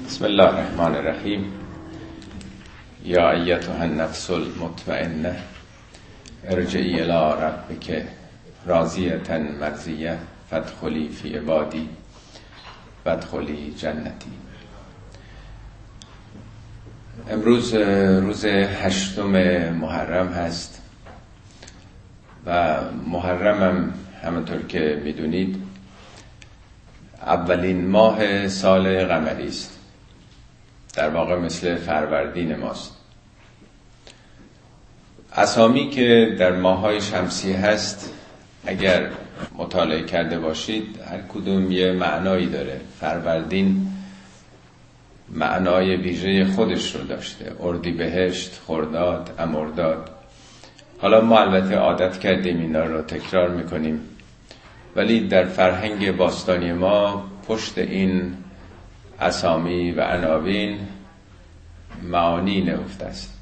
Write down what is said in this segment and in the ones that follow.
بسم الله الرحمن الرحیم. یا ایتها النفس المطمئنه ارجعی الی ربک راضیة مرضیه فادخلی فی عبادی وادخلی جنتی. امروز روز 8 محرم هست و محرم هم همونطور که میدونید اولین ماه سال قمری است، در واقع مثل فروردین ماست. اسامی که در ماه‌های شمسی هست اگر مطالعه کرده باشید هر کدوم یه معنایی داره. فروردین معنای ویژه خودش رو داشته، اردیبهشت، خرداد، امرداد. حالا ما البته عادت کردیم اینا رو تکرار میکنیم، ولی در فرهنگ باستانی ما پشت این اسامی و عناوین معانی نهفته است.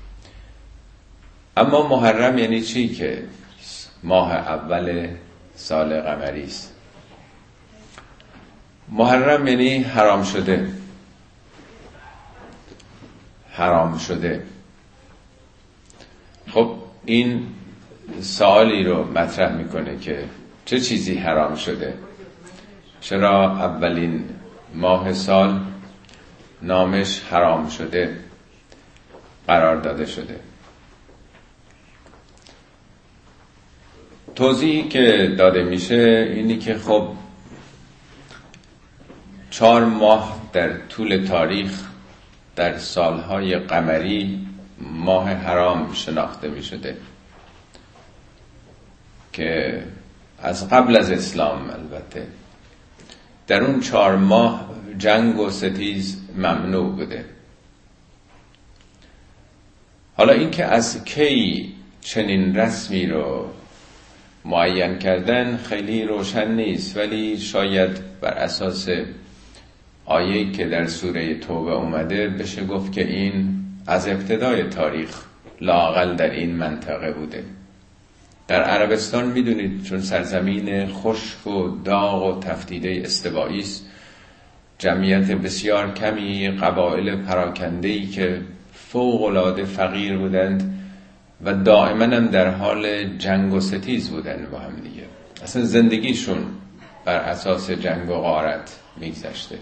اما محرم یعنی چی؟ که ماه اول سال قمری است. محرم یعنی حرام شده. حرام شده. خب این سوالی رو مطرح میکنه که چه چیزی حرام شده؟ چرا اولین ماه سال نامش حرام شده قرار داده شده؟ توضیحی که داده میشه اینی که خب 4 ماه در طول تاریخ در سالهای قمری ماه حرام شناخته میشده که از قبل از اسلام البته در اون 4 ماه جنگ و ستیز ممنوع بوده. حالا اینکه از کی چنین رسمی رو معین کردن خیلی روشن نیست، ولی شاید بر اساس آیه‌ای که در سوره توبه اومده بشه گفت که این از ابتدای تاریخ لااقل در این منطقه بوده. در عربستان میدونید چون سرزمین خشک و داغ و تفتیده استوایی است، جمعیت بسیار کمی، قبایل پراکنده‌ای که فوق‌العاده فقیر بودند و دائما هم در حال جنگ و ستیز بودند با هم دیگه. اصلا زندگیشون بر اساس جنگ و غارت میگذشته.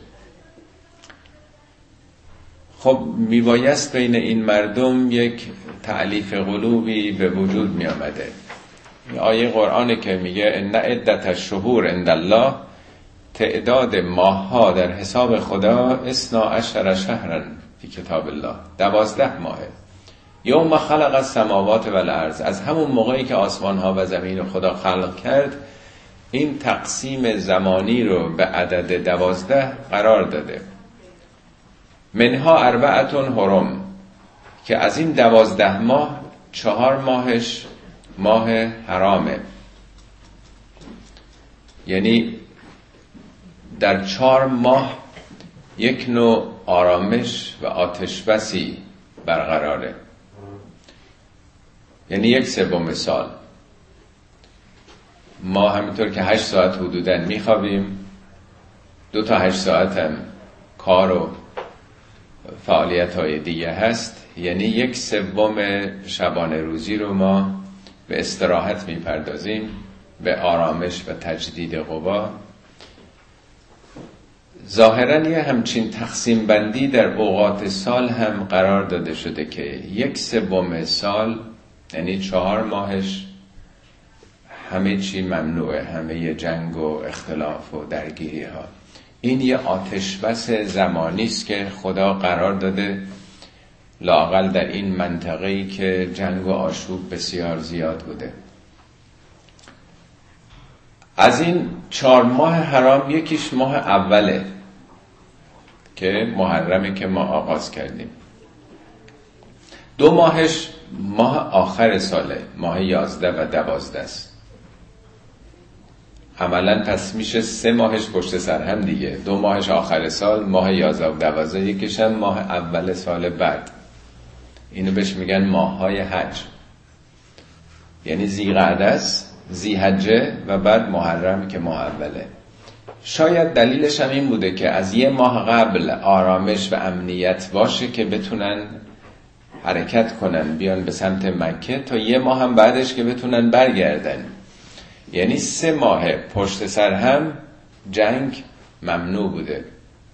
خب میبایست بین این مردم یک تألیف قلوبی به وجود می آمده. آیه قرآنه که میگه ان عدت الشهور عند الله، تعداد ماه‌ها در حساب خدا 12 شهرا فی کتاب الله، 12 ماهه. یوم خلق السماوات والارض، از همون موقعی که آسمان‌ها و زمین رو خدا خلق کرد این تقسیم زمانی رو به عدد 12 قرار داده. منها 4 حرم، که از این 12 ماه 4 ماهش ماه حرامه. یعنی در 4 ماه یک نوع آرامش و آتش بسی برقراره. یعنی 1/3 سال ما همینطور که 8 ساعت حدوداً میخوابیم، 2 تا 8 ساعت هم کار و فعالیت های دیگه هست، یعنی 1/3 شبانه روزی رو ما به استراحت میپردازیم، به آرامش و تجدید قوا. ظاهراً یه همچین تقسیم بندی در اوقات سال هم قرار داده شده که 1/3 سال یعنی 4 ماهش همه چی ممنوعه، همه جنگ و اختلاف و درگیری ها. این یه آتش بس زمانی است که خدا قرار داده لااقل در این منطقه‌ای که جنگ و آشوب بسیار زیاد بوده. از این 4 ماه حرام یکیش ماه اوله که محرمه که ما آغاز کردیم. 2 ماهش ماه آخر ساله، ماه 11 و 12 است. عملاً پس میشه 3 ماهش پشت سر هم دیگه. 2 ماهش آخر سال، ماه 11 و 12، یکیش هم ماه اول سال بعد. اینو بهش میگن ماه‌های حج. یعنی ذیقعده است، ذیحجه و بعد محرم که ماه اوله. شاید دلیلش هم این بوده که از یه ماه قبل آرامش و امنیت باشه که بتونن حرکت کنن بیان به سمت مکه، تا یه ماه هم بعدش که بتونن برگردن. یعنی 3 ماه پشت سر هم جنگ ممنوع بوده.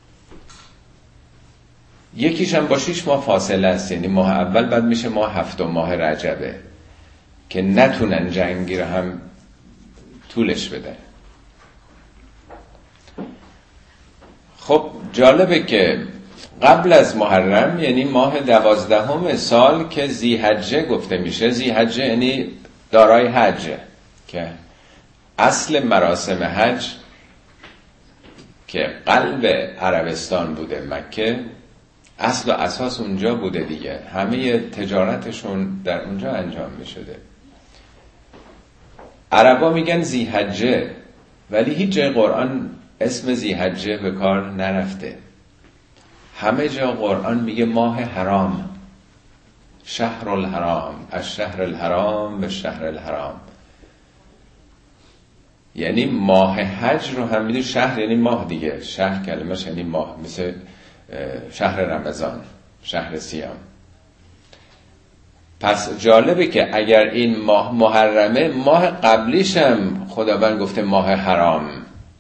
یکیش هم با 6 ماه فاصله است، یعنی ماه اول بعد میشه ماه 7 ماه رجبه که نتونن جنگی رو هم طولش بدن. خب جالبه که قبل از محرم، یعنی ماه 12 سال که ذی‌حجه گفته میشه، ذی‌حجه یعنی دارای حج، که اصل مراسم حج که قلب عربستان بوده مکه، اصل و اساس اونجا بوده دیگه، همه تجارتشون در اونجا انجام میشده. عربا میگن ذی‌حجه، ولی هیچ جای قرآن اسم ذی‌حجه به کار نرفته. همه جا قرآن میگه ماه حرام، شهر الحرام، از شهر الحرام به شهر الحرام. یعنی ماه حج رو هم میدونی، شهر یعنی ماه دیگه، شهر کلمش یعنی ماه، مثل شهر رمضان، شهر صیام. پس جالبه که اگر این ماه محرمه، ماه قبلیش هم خداوند گفته ماه حرام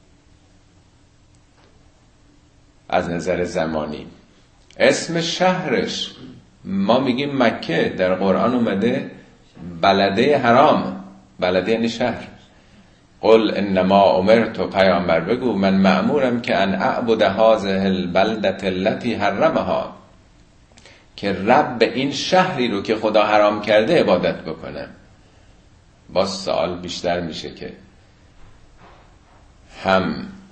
از نظر زمانی. اسم شهرش ما میگیم مکه، در قرآن اومده بلده حرام، بلده یعنی شهر. قل انما امرت، پیامبر بگو من مأمورم که ان اعبد هذه البلده التي حرمها، که رب این شهری رو که خدا حرام کرده عبادت بکنم. باز سوال بیشتر میشه که هم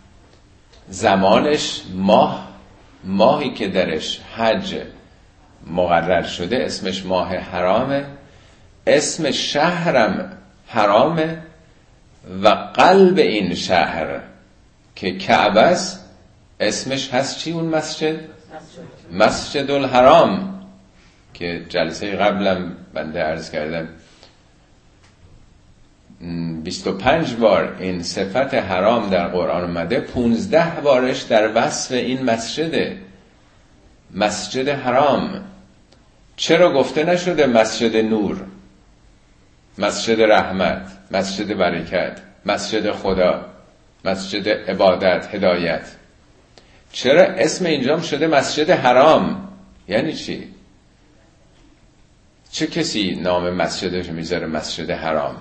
زمانش ماهی که درش حج مقرر شده اسمش ماه حرامه، اسم شهرم حرامه، و قلب این شهر که کعبه است اسمش هست چی؟ اون مسجد الحرام، که جلسه قبلم بنده عرض کردم 25 بار این صفت حرام در قرآن اومده، 15 بارش در وصف این مسجد حرام. چرا گفته نشده مسجد نور، مسجد رحمت، مسجد برکت، مسجد خدا، مسجد عبادت، هدایت؟ چرا اسم اینجام شده مسجد حرام؟ یعنی چی؟ چه کسی نام مسجدش میذاره مسجد حرام؟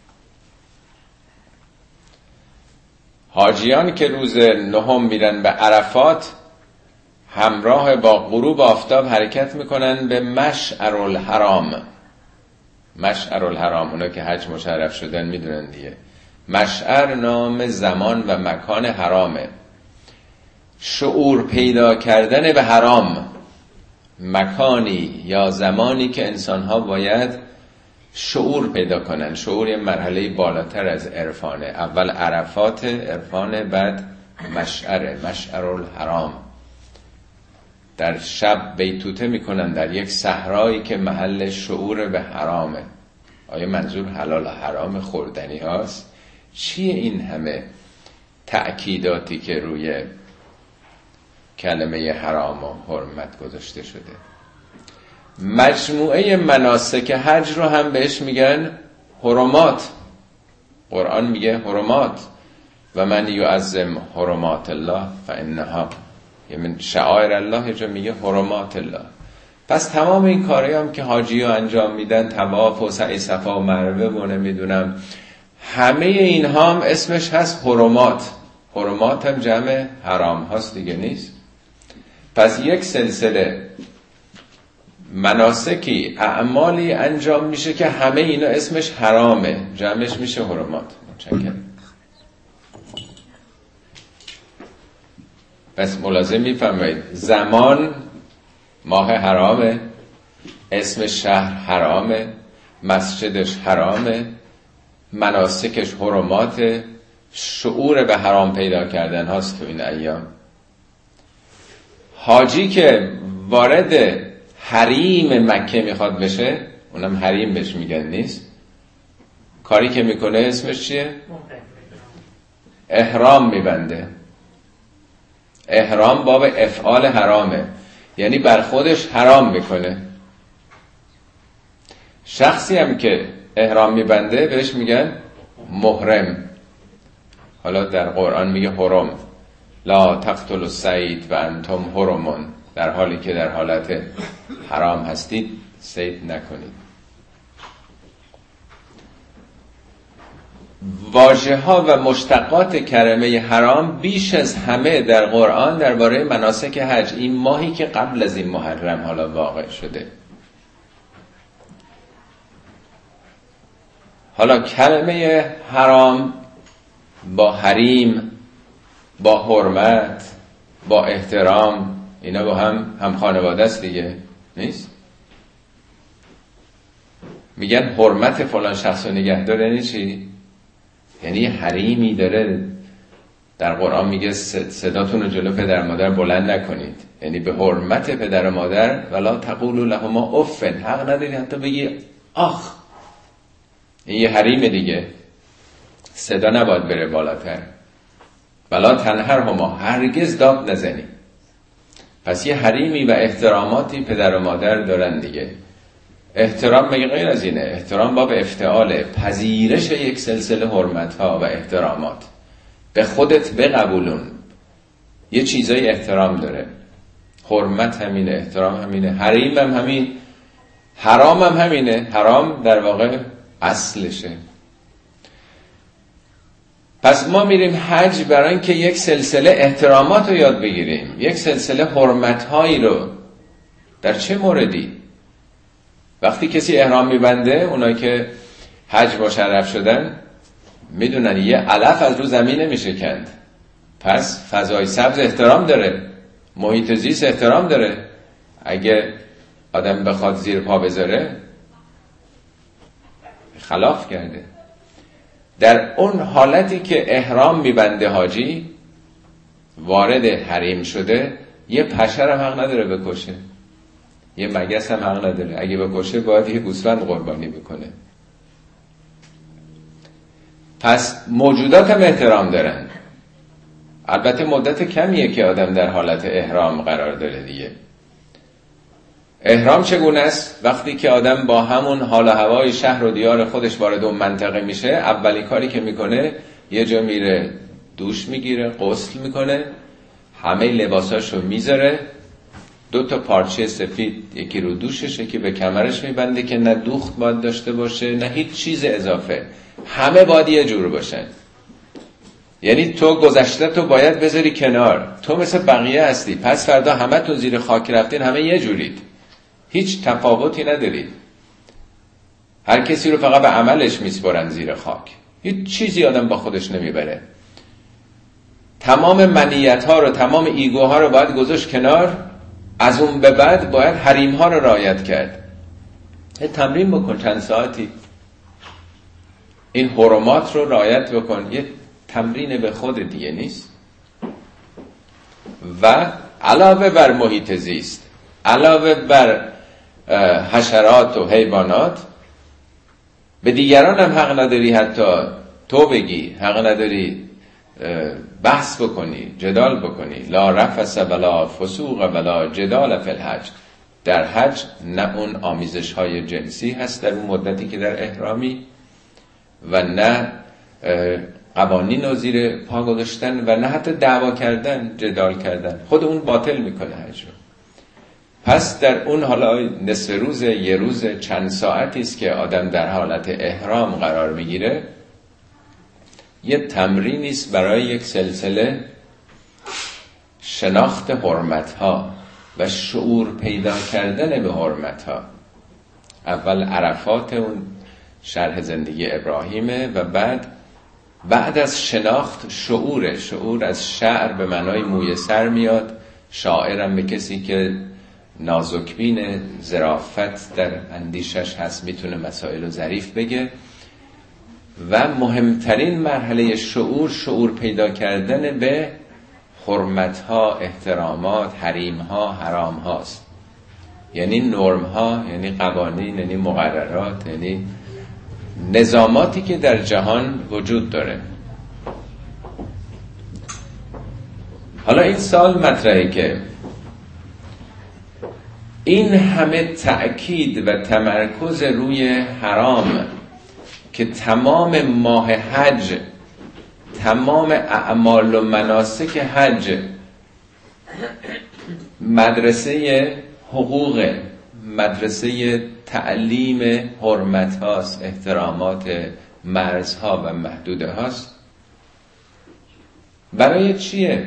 حاجیان که روز 9 میرن به عرفات، همراه با غروب آفتاب حرکت میکنن به مشعر الحرام. مشعر الحرام، اونا که حج مشرف شدن میدونن دیگه. مشعر نام زمان و مکان حرامه. شعور پیدا کردن به حرام، مکانی یا زمانی که انسانها باید شعور پیدا کنن. شعور یه مرحله بالاتر از عرفانه. اول عرفات عرفانه، بعد مشعر الحرام. در شب بیتوته میکنن در یک صحرایی که محل شعور به حرامه. آیا منظور حلال و حرام خوردنی هاست؟ چیه این همه تأکیداتی که روی کلمه حرام و حرمت گذاشته شده؟ مجموعه مناسک حج رو هم بهش میگن حرمات. قرآن میگه حرمات، و من یعظم حرمات الله فانها من شعائر الله، جا میگه حرمات الله. پس تمام این کاری هم که حاجی ها انجام میدن، طواف و سعی صفا و مروه و نمیدونم، همه اینها هم اسمش هست حرمات. حرمات هم جمع حرام هاست دیگه، نیست؟ پس یک سلسله مناسکی، اعمالی انجام میشه که همه اینا اسمش حرامه، جمعش میشه حرمات. متشکرم. پس ملازم میفرمایید زمان ماه حرامه، اسم شهر حرامه، مسجدش حرامه، مناسکش حرماته، شعور به حرام پیدا کردن هاست تو این ایام. حاجی که وارد حریم مکه میخواد بشه، اونم حریم بهش میگن، نیست؟ کاری که میکنه اسمش چیه؟ احرام میبنده. احرام باب افعال حرامه، یعنی بر خودش حرام میکنه. شخصی هم که احرام میبنده بهش میگن محرم. حالا در قرآن میگه حرم، لا تقتلوا الصید و انتم حرمون، در حالی که در حالت حرام هستید صید نکنید. واژه ها و مشتقات کلمه حرام بیش از همه در قرآن درباره مناسک حج، این ماهی که قبل از این محرم حالا واقع شده. حالا کلمه حرام با حریم، با حرمت، با احترام، اینا با هم خانواده است دیگه، نیست؟ میگن حرمت فلان شخص رو نگه داره، یعنی چی؟ یعنی حریمی داره. در قرآن میگه صداتون رو جلو پدر مادر بلند نکنید، یعنی به حرمت پدر و مادر ولا تقولوا لهما اف، حق نداری حتی بگی آخ. این یه حریم دیگه، صدا نباید بره بالاتر. ولا تنهرهما، هرگز داد نزنی. پس یه حریمی و احتراماتی پدر و مادر دارن دیگه. احترام مگه غیر از اینه؟ احترام باب افتعاله، پذیرش یک سلسله حرمت‌ها و احترامات. به خودت بقبولون. یه چیزای احترام داره. حرمت همینه، احترام همینه، حریم هم همین، حرام هم همینه. حرام در واقع اصلشه. پس ما میریم حج برای اینکه یک سلسله احترامات رو یاد بگیریم، یک سلسله حرمت‌هایی رو. در چه موردی؟ وقتی کسی احرام میبنده، اونایی که حج مشرف شدن میدونن یه علف از رو زمین نمیشه کند. پس فضای سبز احترام داره، محیط زیست احترام داره. اگه آدم بخواد زیر پا بذاره خلاف کرده. در اون حالتی که احرام میبنده حاجی، وارد حریم شده، یه پشر هم حق نداره بکشه، یه مگس هم حق نداره. اگه بکشه باید یه گوسفند قربانی بکنه. پس موجودات هم احترام دارن. البته مدت کمیه که آدم در حالت احرام قرار داره دیگه. احرام چگونه است؟ وقتی که آدم با همون حال و هوای شهر و دیار خودش وارد اون منطقه میشه، اولین کاری که میکنه یه جا میره دوش میگیره، غسل میکنه، همه لباساشو میذاره، 2 پارچه سفید، یکی رو دوشش یکی به کمرش میبنده که نه دوخت باید داشته باشه نه هیچ چیز اضافه، همه باید یه جور باشن. یعنی تو گذشته تو باید بذاری کنار، تو مثل بقیه هستی، پس فردا همه تو زیر خاک رفتین، همه یه جورید، هیچ تفاوتی ندارید. هر کسی رو فقط به عملش میسپرن زیر خاک، هیچ چیزی آدم با خودش نمیبره. تمام منیت ها رو، تمام ایگو ها رو باید گذاشت کنار. از اون به بعد باید حریم ها رو رعایت کرد. تمرین بکن چند ساعتی، این حرمات رو رعایت بکن. یه تمرین به خود دیگه نیست. و علاوه بر محیط زیست، علاوه بر حشرات و حیوانات، به دیگران هم حق نداری حتی تو بگی، حق نداری بحث بکنی، جدال بکنی. لا رفث ولا فسوق ولا جدال فی الحج. در حج نه اون آمیزش های جنسی هست در اون مدتی که در احرامی، و نه قوانین رو زیر پا گذاشتن، و نه حتی دعوا کردن، جدال کردن. خود اون باطل میکنه حج رو. پس در اون حالا نصف روز، یه روز، چند ساعتی است که آدم در حالت احرام قرار میگیره، یه تمرینی است برای یک سلسله شناخت حرمت‌ها و شعور پیدا کردن به حرمت‌ها. اول عرفات، اون شرح زندگی ابراهیمه، و بعد از شناخت شعور از شعر به معنای موی سر میاد. شاعرم به کسی که نازکبین، ظرافت در اندیشش هست، میتونه مسائل ظریف بگه. و مهمترین مرحله شعور پیدا کردن به حرمت‌ها، احترامات، حریم‌ها، حرام هاست. یعنی نرم‌ها، یعنی قوانین، یعنی مقررات، یعنی نظاماتی که در جهان وجود داره. حالا این سال مطرحه که این همه تأکید و تمرکز روی حرام که تمام ماه حج، تمام اعمال و مناسک حج مدرسه حقوق، مدرسه تعلیم حرمت هاست، احترامات مرزها و محدوده هاست. برای چیه؟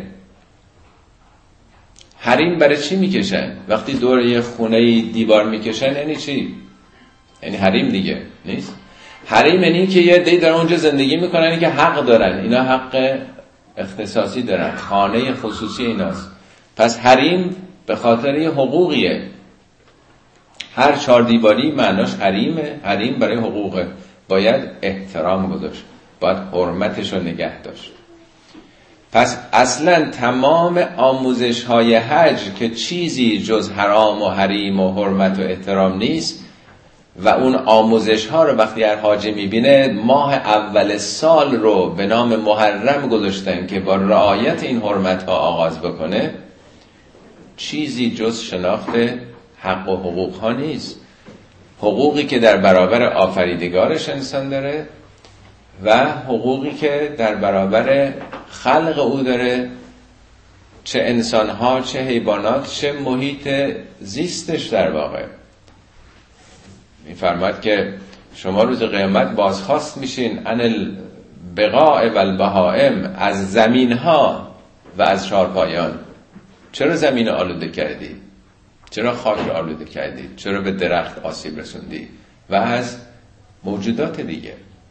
حریم برای چی میکشن؟ وقتی دور یه خونه دیوار میکشن یعنی چی؟ یعنی حریم دیگه نیست. حریم یعنی که یه عده‌ای دارن اونجا زندگی میکنن که حق دارن، اینا حق اختصاصی دارن، خانه خصوصی ایناست. پس حریم به خاطر یه حقوقیه. هر 4 دیواری معناش حریمه. حریم برای حقوقه، باید احترام گذاشت، باید حرمتش رو نگه داشت. پس اصلا تمام آموزش های حج که چیزی جز حرام و حریم و حرمت و احترام نیست و اون آموزش ها رو وقتی هر حاجی میبینه ماه اول سال رو به نام محرم گذاشتن که با رعایت این حرمت ها آغاز بکنه، چیزی جز شناخت حق و حقوق ها نیست. حقوقی که در برابر آفریدگارش انسان داره و حقوقی که در برابر خلق او داره، چه انسانها، چه حیوانات، چه محیط زیستش. در واقع می‌فرماید که شما روز قیامت بازخواست میشین عن البقاع و البهائم، از زمینها و از چارپایان. چرا زمین آلوده کردی؟ چرا خاک رو آلوده کردی؟ چرا به درخت آسیب رسوندی؟ و از موجودات دیگه.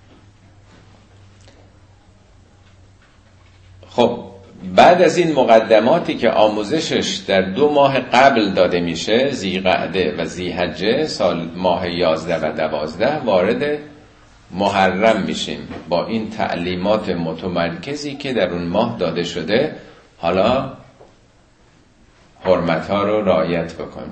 خب بعد از این مقدماتی که آموزشش در 2 ماه قبل داده میشه، ذی‌قعده و ذی‌حجه، سال ماه 11 و 12 وارد محرم میشیم با این تعلیمات متمرکزی که در اون ماه داده شده. حالا حرمت‌ها رو رعایت بکن.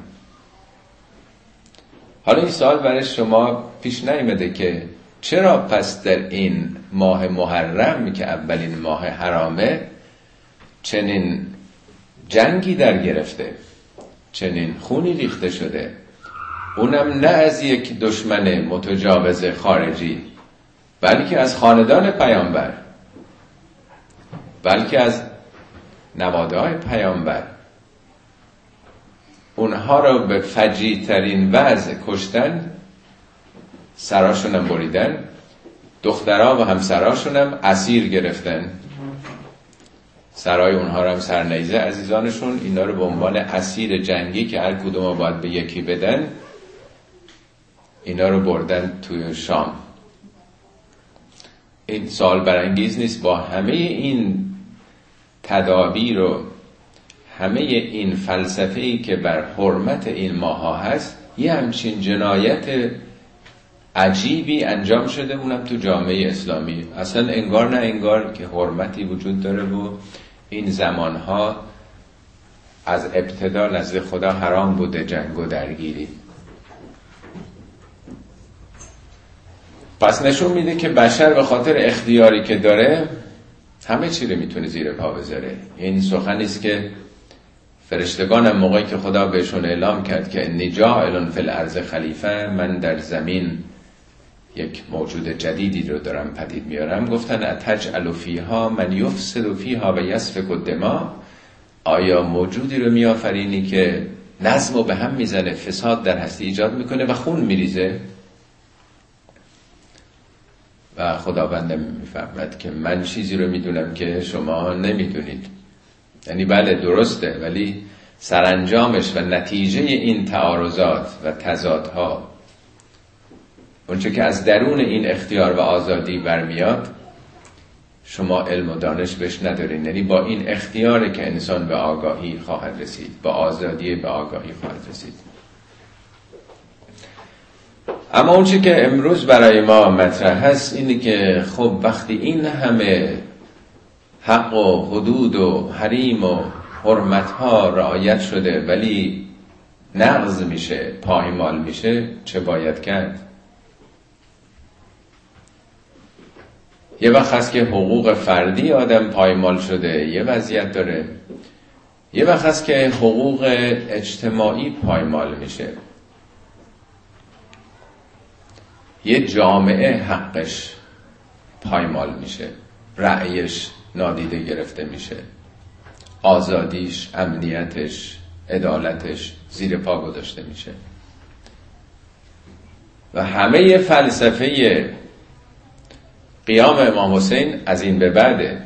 حالا این سوال برای شما پیش نیامده که چرا پس در این ماه محرم که اولین ماه حرامه چنین جنگی در گرفته، چنین خونی ریخته شده، اونم نه از یک دشمن متجاوز خارجی، بلکه از خاندان پیامبر، بلکه از نواده‌های پیامبر. اونها رو به فجیع ترین وضع کشتن، سراشون هم بریدن، دخترها و همسراشون هم اسیر گرفتن، سرای اونها رو هم سرنیزه عزیزانشون، اینا رو به عنوان اسیر جنگی که هر کدوم باید به یکی بدن، اینا رو بردن توی شام. این سوال برانگیز نیست با همه این تدابیر و همه این فلسفه‌ای که بر حرمت این ماها هست، یه همچین جنایت عجیبی انجام شده، اونم تو جامعه اسلامی. اصلا انگار نه انگار که حرمتی وجود داره و این زمانها از ابتدا نزد خدا حرام بوده جنگ و درگیری. پس نشون میده که بشر به خاطر اختیاری که داره همه چی رو میتونه زیر پا بذاره. این سخنی است که فرشتگان هم موقعی که خدا بهشون اعلام کرد که انی جاعل فی الارض خلیفه، من در زمین یک موجود جدیدی رو دارم پدید میارم، گفتن اتجعل فیها من یفسد فیها و یسفک الدماء، آیا موجودی رو میآفرینی که نظم رو به هم میزنه، فساد در هستی ایجاد میکنه و خون میریزه؟ و خداوند میفرماید که من چیزی رو میدونم که شما نمیدونید. یعنی بله درسته، ولی سرانجامش و نتیجه این تعارضات و تضادها، اونچه که از درون این اختیار و آزادی برمیاد، شما علم و دانش بهش ندارین. یعنی با این اختیاره که انسان به آگاهی خواهد رسید، با آزادی به آگاهی خواهد رسید. اما اونچه که امروز برای ما مطرح هست اینه که خب وقتی این همه حق و حدود و حریم و حرمت‌ها رعایت شده ولی نقض میشه، پایمال میشه، چه باید کرد؟ یه وقت هست که حقوق فردی آدم پایمال شده، یه وضعیت داره. یه وقت هست که حقوق اجتماعی پایمال میشه، یه جامعه حقش پایمال میشه، رأیش نادیده گرفته میشه، آزادیش، امنیتش، عدالتش زیر پا گذاشته میشه. و همه فلسفه قیام امام حسین از این به بعده.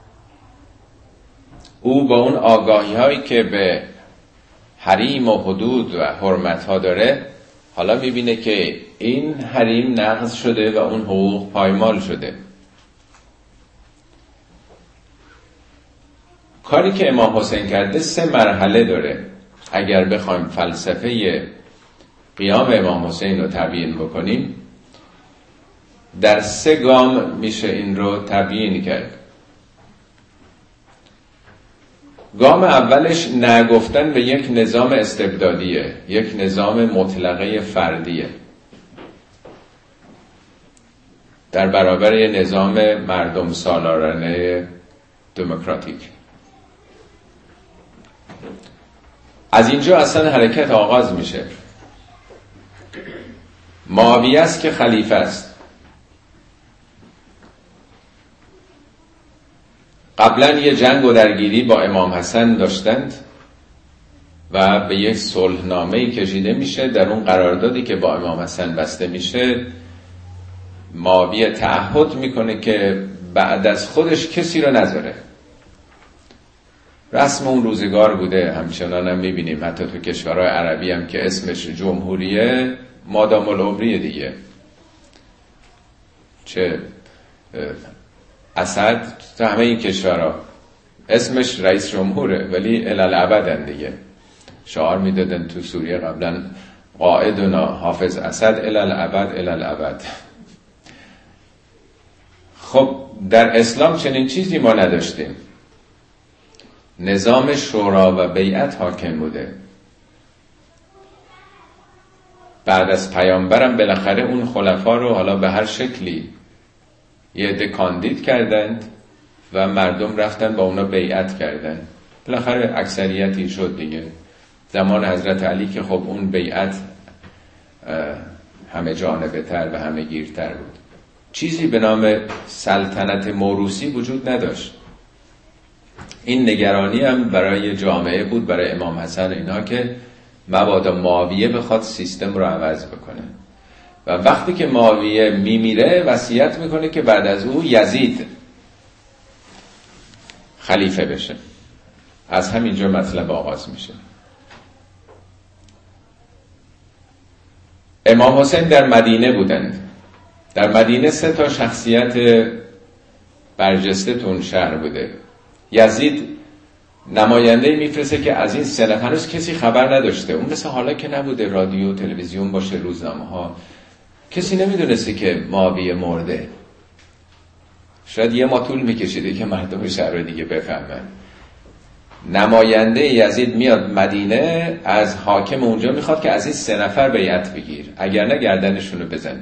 او با اون آگاهی هایی که به حریم و حدود و حرمت ها داره، حالا میبینه که این حریم نقض شده و اون حقوق پایمال شده. کاری که امام حسین کرده 3 مرحله داره. اگر بخوایم فلسفه قیام امام حسین رو تبیین بکنیم، در 3 گام میشه این رو تبیین کرد. گام اولش نگفتن به یک نظام استبدادیه، یک نظام مطلقه فردیه در برابر یک نظام مردم سالارانه دموکراتیک. از اینجا اصلا حرکت آغاز میشه. معاویه است که خلیفه است. قبلا یه جنگ و درگیری با امام حسن داشتند و به یک صلحنامه‌ای کشیده میشه. در اون قراردادی که با امام حسن بسته میشه، معاویه تعهد میکنه که بعد از خودش کسی رو نذاره. رسم اون روزگار بوده، همچنان هم میبینیم حتی تو کشورهای عربی هم که اسمش جمهوریه، مادام العمریه دیگه. چه اسد تو همه این کشورها اسمش رئیس جمهوره، ولی الالعبدن دیگه. شعار میدادن تو سوریه قبلا قائدنا حافظ اسد الالعبد الالعبد. خب در اسلام چنین چیزی ما نداشتیم. نظام شورا و بیعت حاکم بوده. بعد از پیامبرم بالاخره اون خلفا رو حالا به هر شکلی یه عده کاندید کردند و مردم رفتن با اونا بیعت کردن. بالاخره اکثریتی شد دیگه. زمان حضرت علی که خب اون بیعت همه جانبه تر و همه گیرتر بود. چیزی به نام سلطنت موروثی وجود نداشت. این نگرانی هم برای جامعه بود، برای امام حسن اینا، که مبادا معاویه بخواد سیستم رو عوض بکنه. و وقتی که معاویه میمیره وصیت میکنه که بعد از او یزید خلیفه بشه. از همینجا مطلب آغاز میشه. امام حسین در مدینه بودند. در مدینه 3 تا شخصیت برجسته تون شهر بوده. یزید نماینده میفرسته که از این 3 نفر هنوز کسی خبر نداشته. اون مثل حالا که نبوده رادیو تلویزیون باشه، روزنامه ها، کسی نمیدونسته که معاویه مرده. شاید یه ما طول میکشیده که مردم شهر رو دیگه بفهمن. نماینده یزید میاد مدینه، از حاکم اونجا میخواد که از این 3 نفر بیعت بگیر، اگر نه گردنشون رو بزن.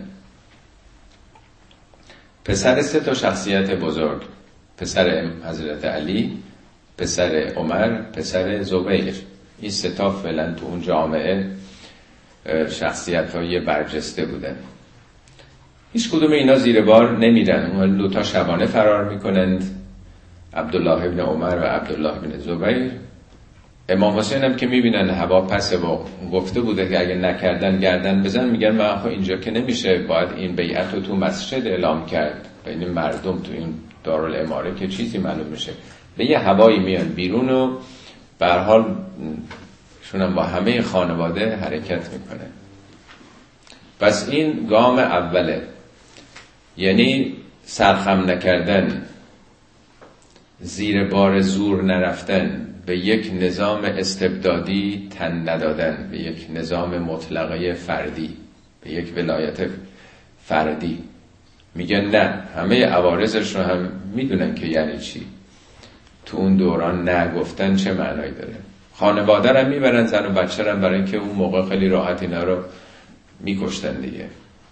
پسر 3 تا شخصیت بزرگ، پسر حضرت علی، پسر عمر، پسر زبیر، این 3 تا فعلا تو اون جامعه شخصیت‌های برجسته بودن. هیچ کدوم اینا زیر بار نمیرن. اون 2 تا شبانه فرار میکنند، عبدالله ابن عمر و عبدالله ابن زبیر. امام حسین هم که میبینن هوا پسه و گفته بوده که اگه نکردن گردن بزن، میگن ما آخه اینجا که نمیشه، باید این بیعت رو تو مسجد اعلام کرد بین مردم، تو این دارالاماره که چیزی معلوم میشه. به یه هوایی میان بیرون و به هر حال شونم با همه خانواده حرکت میکنه. پس این گام اوله، یعنی سرخم نکردن، زیر بار زور نرفتن، به یک نظام استبدادی تن ندادن، به یک نظام مطلقه فردی، به یک ولایت فردی. میگن نه، همه عوارضش رو هم میدونن که یعنی چی. تو اون دوران نگفتن چه معنایی داره. خانواده رو میبرن، زن و بچه رو، برای اینکه اون موقع خیلی راحت اینا رو میکشتن دیگه.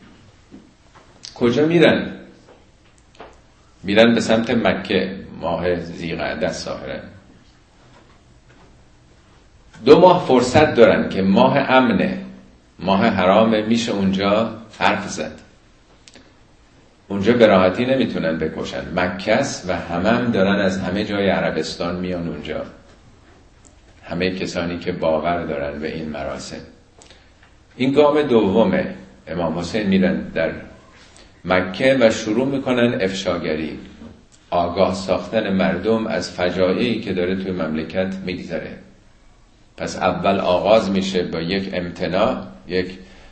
کجا میرن؟ میرن به سمت مکه، ماه ذی‌قعده ظاهرا. 2 ماه فرصت دارن که ماه امنه، ماه حرامه، میشه اونجا حرف زد. اونجا به راحتی نمیتونن بکشن، مکه است و هم دارن از همه جای عربستان میان اونجا، همه کسانی که باور دارن به این مراسم. این گام دومه. امام حسین میرن در مکه و شروع میکنن افشاگری، آگاه ساختن مردم از فجایعی که داره توی مملکت میگذره. پس اول آغاز میشه با یک امتناع، یک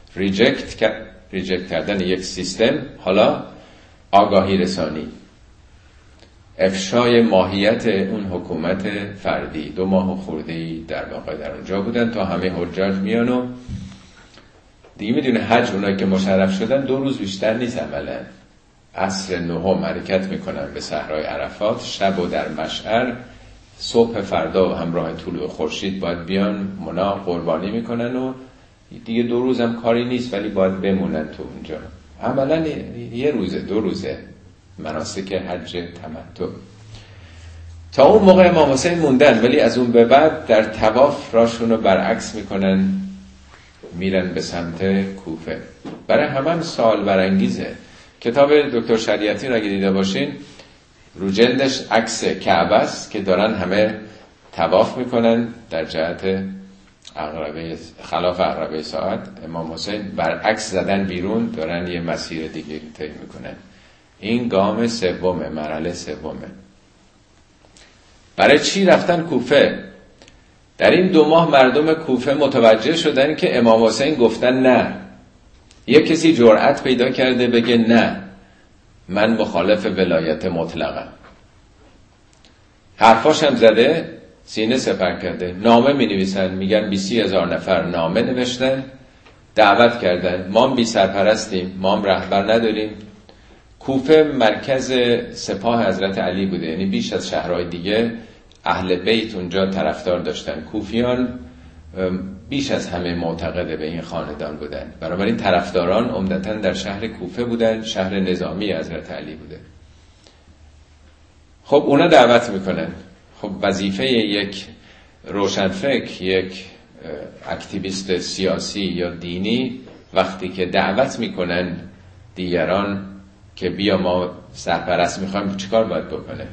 ریجکت کردن یک سیستم، حالا آگاهی رسانی، افشای ماهیت اون حکومت فردی. 2 ماه خورده‌ای در واقع در اونجا بودن تا همه حجاج میان و دیگه میدونه حج اونایی که مشرف شدن 2 روز بیشتر نیست عملا. عصر 9 حرکت میکنن به صحرای عرفات، شب و در مشعر، صبح فردا و همراه طلوع خورشید باید بیان منا قربانی میکنن و دیگه 2 روز هم کاری نیست ولی باید بمونن تو اونجا. عملا 1 روزه 2 روزه مناسک حج تمتع. تا اون موقع امام حسین موندن، ولی از اون به بعد در طواف راشون رو برعکس میکنن، میرن به سمت کوفه. برای همه سوال برانگیزه. کتاب دکتر شریعتی رو اگه دیده باشین، رو جلدش عکس کعبه است که دارن همه طواف میکنن در جهت عقربه، خلاف عقربه ساعت. امام حسین برعکس زدن بیرون، دارن یه مسیر دیگه طی میکنن. این گام سومه، مرحله سومه. برای چی رفتن کوفه؟ در این 2 ماه مردم کوفه متوجه شدن که امام حسین گفتن نه. یک کسی جرأت پیدا کرده بگه نه، من مخالف ولایت مطلقم. حرفاش هم زده، سینه سپر کرده. نامه می نویسن، میگن 20,000 نفر نامه نوشتن، دعوت کردن، ما هم بی سرپرستیم، ما هم رهبر نداریم. کوفه مرکز سپاه حضرت علی بوده، یعنی بیش از شهرهای دیگه اهل بیت اونجا طرفدار داشتن. کوفیان بیش از همه معتقد به این خاندان بودن، بنابراین طرفداران عمدتاً در شهر کوفه بودن، شهر نظامی حضرت علی بوده. خب اونا دعوت میکنن. خب وظیفه یک روشنفکر، یک اکتیویست سیاسی یا دینی، وقتی که دعوت میکنن دیگران که بیا ما سرپرست میخوایم، چیکار باید بکنه؟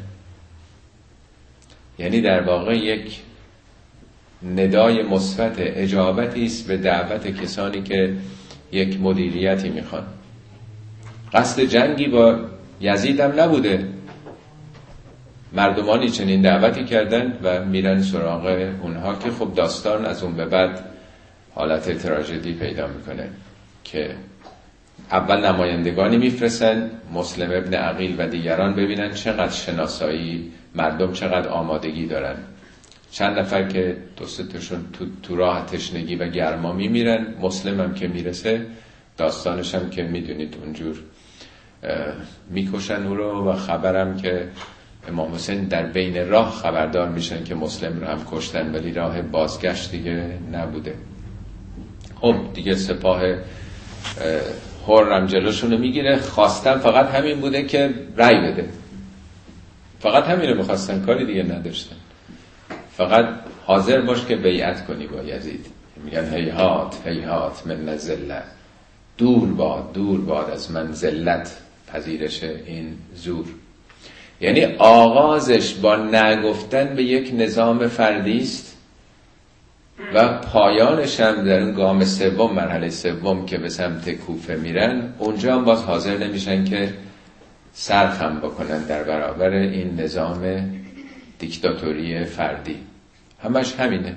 یعنی در واقع یک ندای مثبت، اجابتی است به دعوت کسانی که یک مدیریتی میخوان. قصد جنگی با یزید هم نبوده، مردمانی چنین دعوتی کردن و میرن سراغ اونها که خب داستان از اون به بعد حالت تراژدی پیدا میکنه که اول نمایندگانی میفرستن، مسلم ابن عقیل و دیگران، ببینن چقدر شناسایی مردم، چقدر آمادگی دارن. چند نفر که 2-3 تاشون تو راه تشنگی و گرما میمیرن، مسلم هم که میرسه داستانش هم که میدونید اونجور میکشن او رو. و خبرم که امام حسین در بین راه خبردار میشن که مسلم رو هم کشتن، ولی راه بازگشت دیگه نبوده. خب دیگه سپاه حرم جلوشون رو میگیره. خواستن فقط همین بوده که رأی بده، فقط همین رو میخواستن، کاری دیگه نداشتن. فقط حاضر باش که بیعت کنی با یزید. میگن هیهات هیهات من ذلت، دور باد از من ذلت، پذیرش این زور. یعنی آغازش با نگفتن به یک نظام فردی است و پایانش هم در اون گام سوم، مرحله سوم که به سمت کوفه میرن، اونجا هم باز حاضر نمیشن که سرخم بکنن در برابر این نظام دیکتاتوری فردی. همش همینه.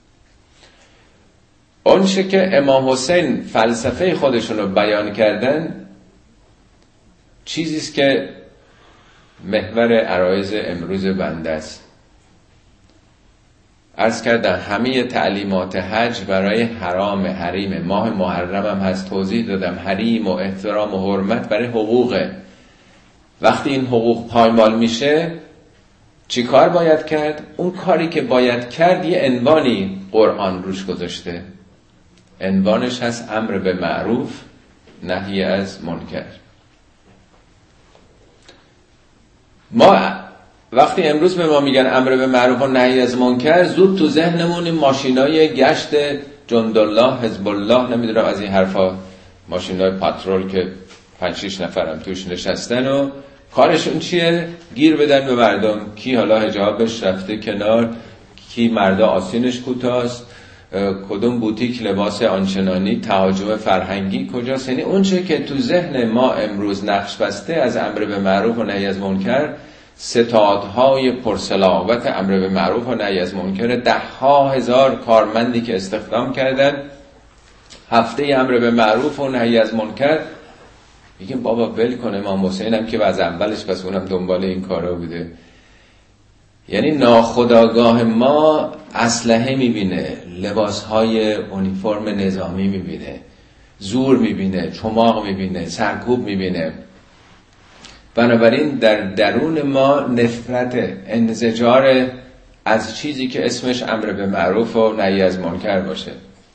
اونچه که امام حسین فلسفه خودشون رو بیان کردن چیزیست که محور عرایض امروز بنده است. عرض کردم همه تعلیمات حج برای حریم ماه محرم هم هست. توضیح دادم حریم و احترام و حرمت برای حقوقه. وقتی این حقوق پایمال میشه چی کار باید کرد؟ اون کاری که باید کرد یه عنوانی قرآن روش گذاشته، عنوانش هست امر به معروف نهی از منکر. ما وقتی امروز به ما میگن امر به معروف و نهی از منکر، زود تو ذهنمون این ماشینای گشت جندالله، حزب الله، نمیدونم از این حرفا، ماشینای پاترول که 5-6 نفرم توش نشستن و کارشون چیه؟ گیر بدن به مردم. کی حالا حجابش رفته کنار، کی مردا آستینش کوتاست، کدوم بوتیک لباس آنچنانی، تهاجم فرهنگی کجاست. یعنی اون چه که تو ذهن ما امروز نقش بسته از امر به معروف و نهی از منکر، ستادهای پرسلاوت امر به معروف و نهی از منکر، 10,000 کارمندی که استخدام کردن هفته امر به معروف و نهی از منکر. میگیم بابا ول کن، امام حسین هم که از اولش پس اونم دنبال این کارا بوده. یعنی ناخودآگاه ما اسلحه میبینه، لباسهای اونیفرم نظامی میبینه، زور میبینه، چماق میبینه، سرکوب میبینه. بنابراین در درون ما نفرت، انزجار از چیزی که اسمش امر به معروف و نهی از منکر باشه.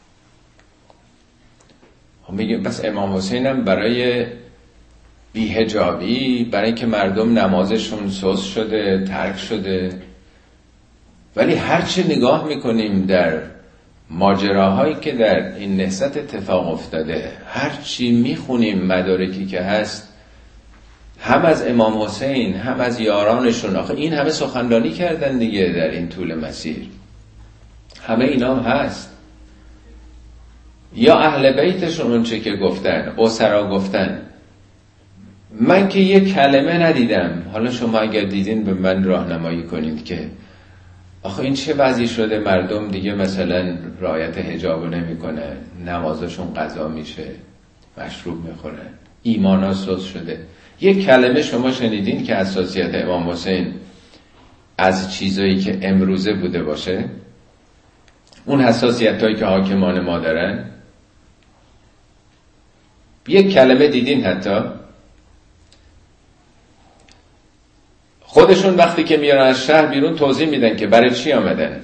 میگیم بس امام حسین هم برای بی‌حجابی، برای که مردم نمازشون سوس شده، ترک شده. ولی هرچه نگاه میکنیم در ماجراهایی که در این نهضت اتفاق افتاده، هرچی میخونیم مدارکی که هست، هم از امام حسین هم از یارانشون، آخه این همه سخنرانی کردن دیگه در این طول مسیر، همه اینا هم هست. یا اهل بیتشون اون چه که گفتن، اسرا گفتن. من که یک کلمه ندیدم، حالا شما اگر دیدین به من راهنمایی کنید که آخه این چه وضعی شده، مردم دیگه مثلا رعایت حجابو نمیکنن، نمازشون قضا میشه، مشروب میخورن، ایمانا سوز شده. یک کلمه شما شنیدین که حساسیت امام حسین از چیزایی که امروزه بوده باشه؟ اون حساسیت هایی که حاکمان ما دارن؟ یک کلمه دیدین؟ حتی خودشون وقتی که میارن از شهر بیرون توضیح میدن که برای چی آمدن.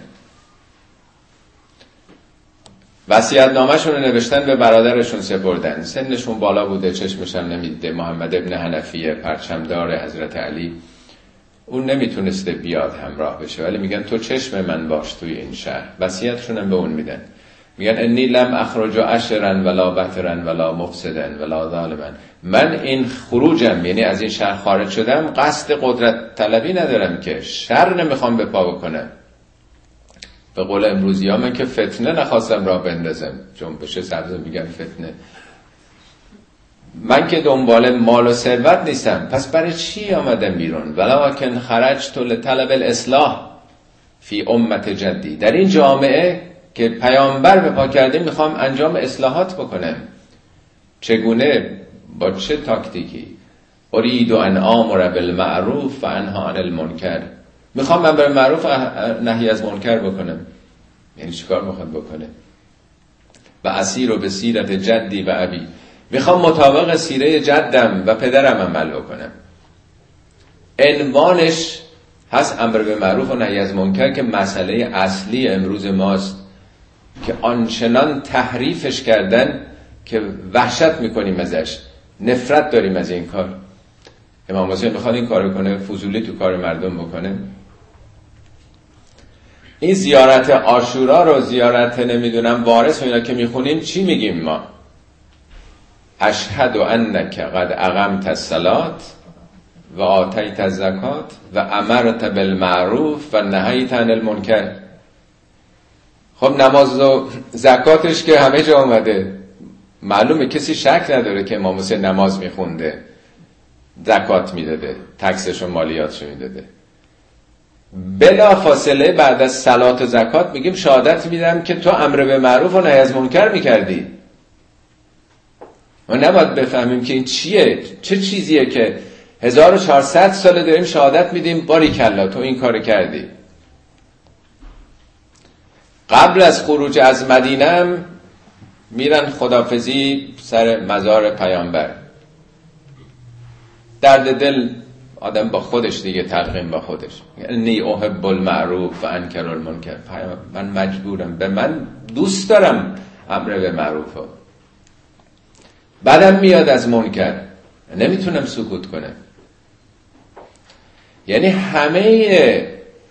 وصیت‌نامه‌شون رو نوشتن، به برادرشون سپردن، سنشون بالا بوده، چشمش هم نمیده. محمد ابن حنفیه، پرچمدار حضرت علی، اون نمیتونسته بیاد همراه بشه، ولی میگن تو چشم من باش توی این شهر. وصیتشون هم به اون میدن، میگن انی لم اخرج عشرا ولا بطرا ولا مفسدا ولا ظالما. من این خروجم، یعنی از این شهر خارج شدم، قصد قدرت طلبی ندارم، که شر نمیخوام به پا بکنم. به قول امروزی ها من که فتنه نخواستم راه بندازم، جنبش سبز میگن فتنه. من که دنبال مال و ثروت نیستم، پس برای چی آمدم بیرون؟ ولکن خرجت لطلب الاصلاح فی امت جدی. در این جامعه که پیامبر به پا کرده میخوام انجام اصلاحات بکنم. چگونه؟ با چه تاکتیکی؟ اريد ان آمر بالمعروف و انها عن المنکر. میخوام من بر معروف نهی از منکر بکنم. یعنی چیکار میخواد بکنه؟ و اسیر به سیرت جدی و ابی. میخوام مطابق سیره جدم و پدرم عمل بکنم. عنوانش هست امر به معروف و نهی از منکر، که مسئله اصلی امروز ماست که آنچنان تحریفش کردن که وحشت میکنیم ازش، نفرت داریم از این کار. امام حسین میخواد این کارو کنه، فضولی تو کار مردم بکنه. این زیارت عاشورا رو، زیارت نمیدونم وارث و اینا که میخونیم، چی میگیم ما؟ اشهد انک قد اقمت الصلاة و آتیت الزکات و امرت بالمعروف و نهیت عن المنکر. خب نماز و زکاتش که همه جا اومده، معلومه، کسی شک نداره که امام حسین نماز میخونده، زکات میداده، تکسش و مالیاتش میداده. بلا فاصله بعد از صلات و زکات میگیم شهادت میدم که تو امر به معروف و نهی از منکر میکردی. ما نباید بفهمیم که این چیه، چه چیزیه که 1400 ساله داریم شهادت میدیم باریکلا تو این کار کردی. قبل از خروج از مدینه میرن خدافزی سر مزار پیامبر. درد دل آدم با خودش دیگه، تلقین با خودش، انی احب المعروف و انکر المنکر. من مجبورم، به من دوست دارم امر به معروف، بعدم میاد از منکر، نمیتونم سکوت کنم. یعنی همه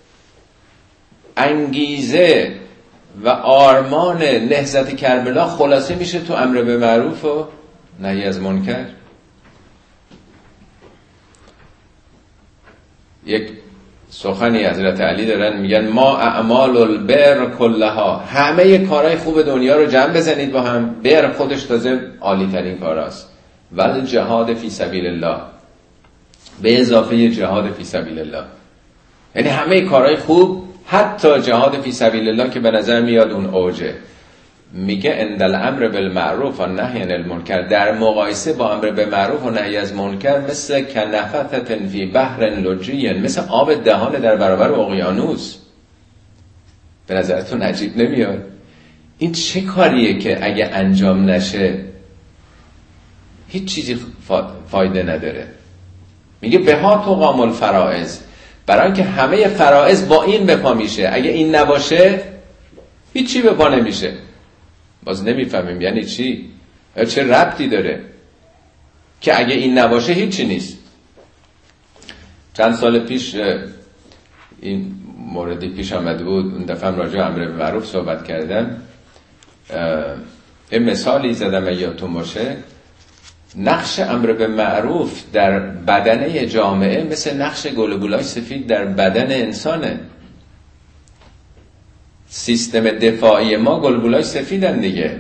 انگیزه و آرمان نهضت کربلا خلاصه میشه تو امر به معروف و نهی از منکر. یک سخنی حضرت علی دارن میگن ما اعمال البر کلها، همه کارهای خوب دنیا رو جمع بزنید با هم، بر خودش تازه عالی ترین کاراست، ول جهاد فی سبیل الله به اضافه جهاد فی سبیل الله، یعنی همه کارهای خوب حتی جهاد فی سبیل الله که به نظر میاد اون اوجه. میگه اند الامر بالمعروف و نهی عن المنکر، در مقایسه با امر به معروف و نهی از منکر مثل کنفثة فی بحر لجی، مثل آب دهان در برابر اقیانوس. به نظرتون عجیب نمیاد؟ این چه کاریه که اگه انجام نشه هیچ چیزی فایده نداره؟ میگه بها تقام الفرائض، برای اینکه همه فرائض با این بپا میشه، اگه این نباشه هیچی بپا نمیشه. باز نمیفهمیم یعنی چی؟ چه ربطی داره که اگه این نباشه هیچی نیست؟ چند سال پیش این موردی پیش آمده بود، اون دفعه راجع به امر به معروف صحبت کردم، این مثالی زدم یادتون باشه، نقش امر به معروف در بدنه جامعه مثل نقش گلوبولای سفید در بدن انسانه. سیستم دفاعی ما گلوبولای سفیدن دیگه،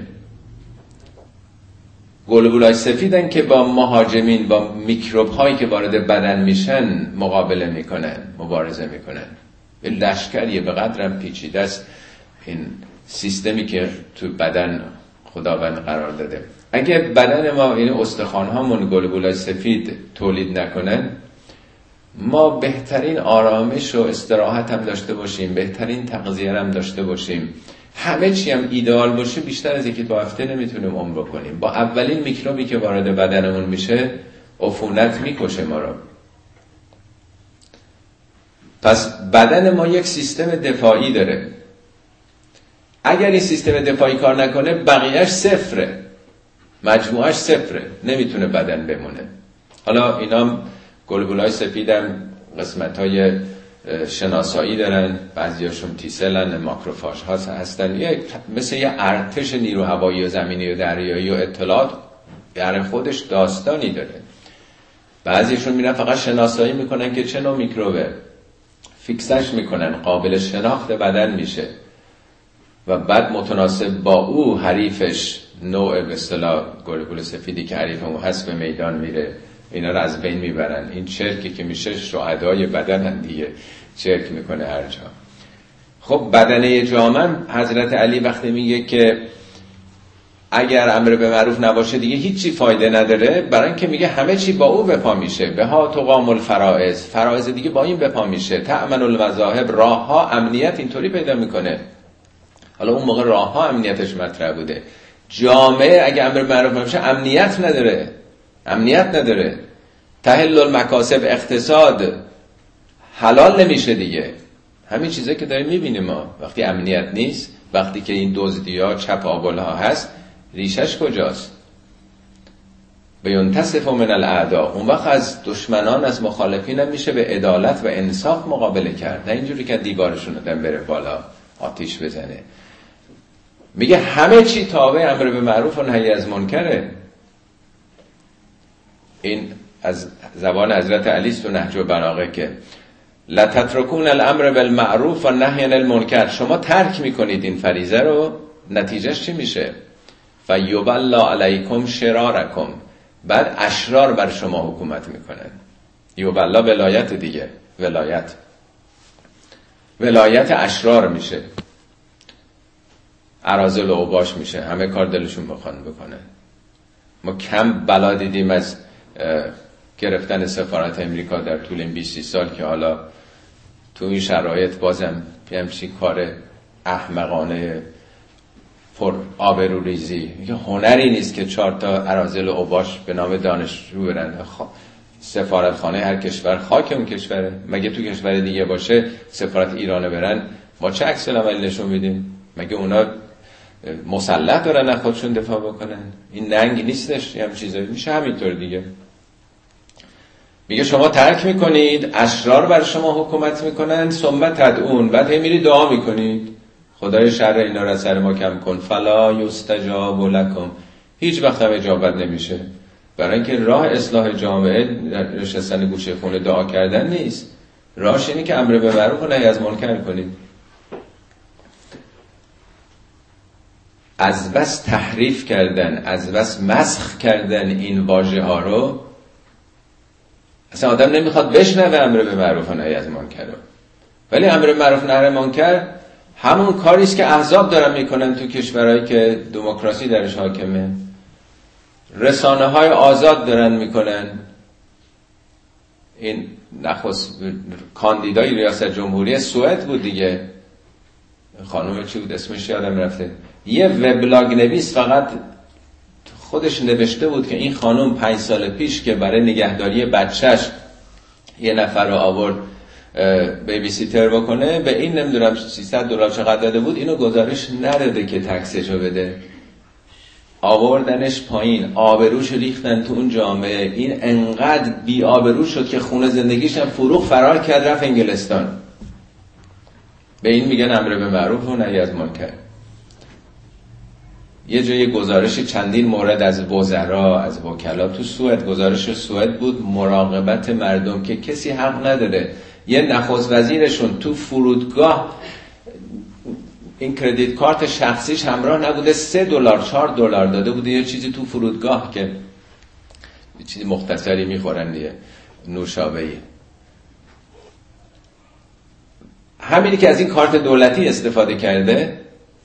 گلوبولای سفیدن که با مهاجمین، با میکروب هایی که وارد بدن میشن مقابله میکنن، مبارزه میکنن. این لشکریه به قدرم پیچیده است این سیستمی که تو بدن خداوند قرار داده. اگه بدن ما این استخوان هامون گلوبولای سفید تولید نکنن، ما بهترین آرامش و استراحت هم داشته باشیم، بهترین تغذیه هم داشته باشیم، همه چی هم ایدئال باشه، بیشتر از یکی دو هفته نمیتونیم عمر بکنیم. با اولین میکروبی که وارد بدنمون میشه عفونت میکشه ما رو. پس بدن ما یک سیستم دفاعی داره، اگر این سیستم دفاعی کار نکنه بقیهش صفره، مجموعش صفره، نمیتونه بدن بمونه. حالا اینا گلوبولای سفیدم قسمت‌های شناسایی دارن، بعضیاشون تیسلن، ماکروفاژ ها هستن، مثل یه ارتش نیرو هوایی و زمینی و دریایی و اطلاعات در خودش داستانی داره. بعضیشون میرن فقط شناسایی میکنن که چه نوع میکروبه، فیکسش میکنن، قابل شناخت بدن میشه و بعد متناسب با او حریفش، نوع به اصطلاح گلوبول سفیدی که حریف اون هست به میدان میره، اینا رو از بین میبرن. این چرکی که میشه شهدای بدن دیگه، چرک میکنه هر جا. خب بدنه جامعه حضرت علی وقتی میگه که اگر امر به معروف نباشه دیگه هیچی فایده نداره، برای اینکه میگه همه چی با او بپا میشه. بها تقام الفرائض، فرائض دیگه با این بپا میشه. تأمن المذاهب، راه ها امنیت اینطوری پیدا میکنه. حالا اون موقع راه ها امنیتش مطرح بوده. جامعه اگه امر به معروف نباشه امنیت نداره. تحل المکاسب، اقتصاد حلال نمیشه دیگه. همین چیزایی که داریم میبینیم ما، وقتی امنیت نیست، وقتی که این دزدی‌ها، چپاول‌ها هست، ریشش کجاست؟ بینتصف من الاعداء، اون وقت از دشمنان، از مخالفین هم میشه به عدالت و انصاف مقابله کرد، نه اینجوری که دیوارشون آدم بره بالا آتیش بزنه. میگه همه چی تابع امر به معروف و نهی از منکره. این از زبان حضرت علی است تو نهج البلاغه که لتترکون الامر بالمعروف و نهی عن المنکر، شما ترک میکنید این فریضه رو، نتیجهش چی میشه؟ فیبلا علیکم شرارکم، بعد اشرار بر شما حکومت میکنن. یبلا ولایت دیگه، ولایت اشرار میشه، اراذل و اوباش میشه، همه کار دلشون بخوان بکنن. ما کم بلا دیدیم از گرفتن سفارت امریکا در طول این 20 سال که حالا تو این شرایط بازم همچین کار احمقانه پر آبروریزی، یه هنری نیست که 4 تا اراذل و اوباش به نام دانشجو برن سفارتخانه هر کشور، خاک اون کشوره. مگه تو کشور دیگه باشه سفارت ایران برن ما چه عکس العملی نشون میدیم؟ مگه اونا مسلح دارن از خودشون دفاع بکنن؟ این ننگ نیستش؟ هم چیزایی میشه همینطور دیگه. میگه شما ترک میکنید، اشرار بر شما حکومت میکنن، ثم تدعون، بعد هی میرید دعا میکنید خدای شر اینا را سر ما کم کن، فلا یستجاب لکم، هیچ وقت هم اجابت نمیشه. برای اینکه راه اصلاح جامعه نشستن گوشه خونه دعا کردن نیست، راهش اینه که امر به معروف و نهی از منکر کنید. از بس تحریف کردن، از بس مسخ کردن این واژه ها رو، اصلا آدم نمیخواد بشنوه امر به معروف و نهی از منکر رو. ولی امر به معروف و نهی از منکر همون کاری است که احزاب دارن میکنن تو کشورهایی که دموکراسی درش حاکمه، رسانه های آزاد دارن میکنن. این نخست کاندیدای ریاست جمهوری سوئد بود دیگه، خانم چی بود اسمش یادم رفته، یه وبلاگ نویس فقط خودش نوشته بود که این خانم 5 سال پیش که برای نگهداری بچهش یه نفر رو آورد بیبی سیتر بکنه، به این نمیدونم $300 چقدر داده بود، اینو گزارش نداده که تکسشو بده، آوردنش پایین، آبروش ریختن تو اون جامعه. این انقدر بی آبرو شد که خونه زندگیش هم فروخت، فرار کرد رفت انگلستان. به این میگن امر به معروف و نهی از منکر. یه جای گزارش چندین مورد از وزرا، از وکلا تو سوئد، گزارش سوئد بود، مراقبت مردم که کسی حق نداره. یه نخست وزیرشون تو فرودگاه این کردیت کارت شخصیش همراه نبوده، $3 $4 داده بوده یه چیزی تو فرودگاه که یه چیزی مختصری میخورن دیگه، نوشابه‌ای. همینی که از این کارت دولتی استفاده کرده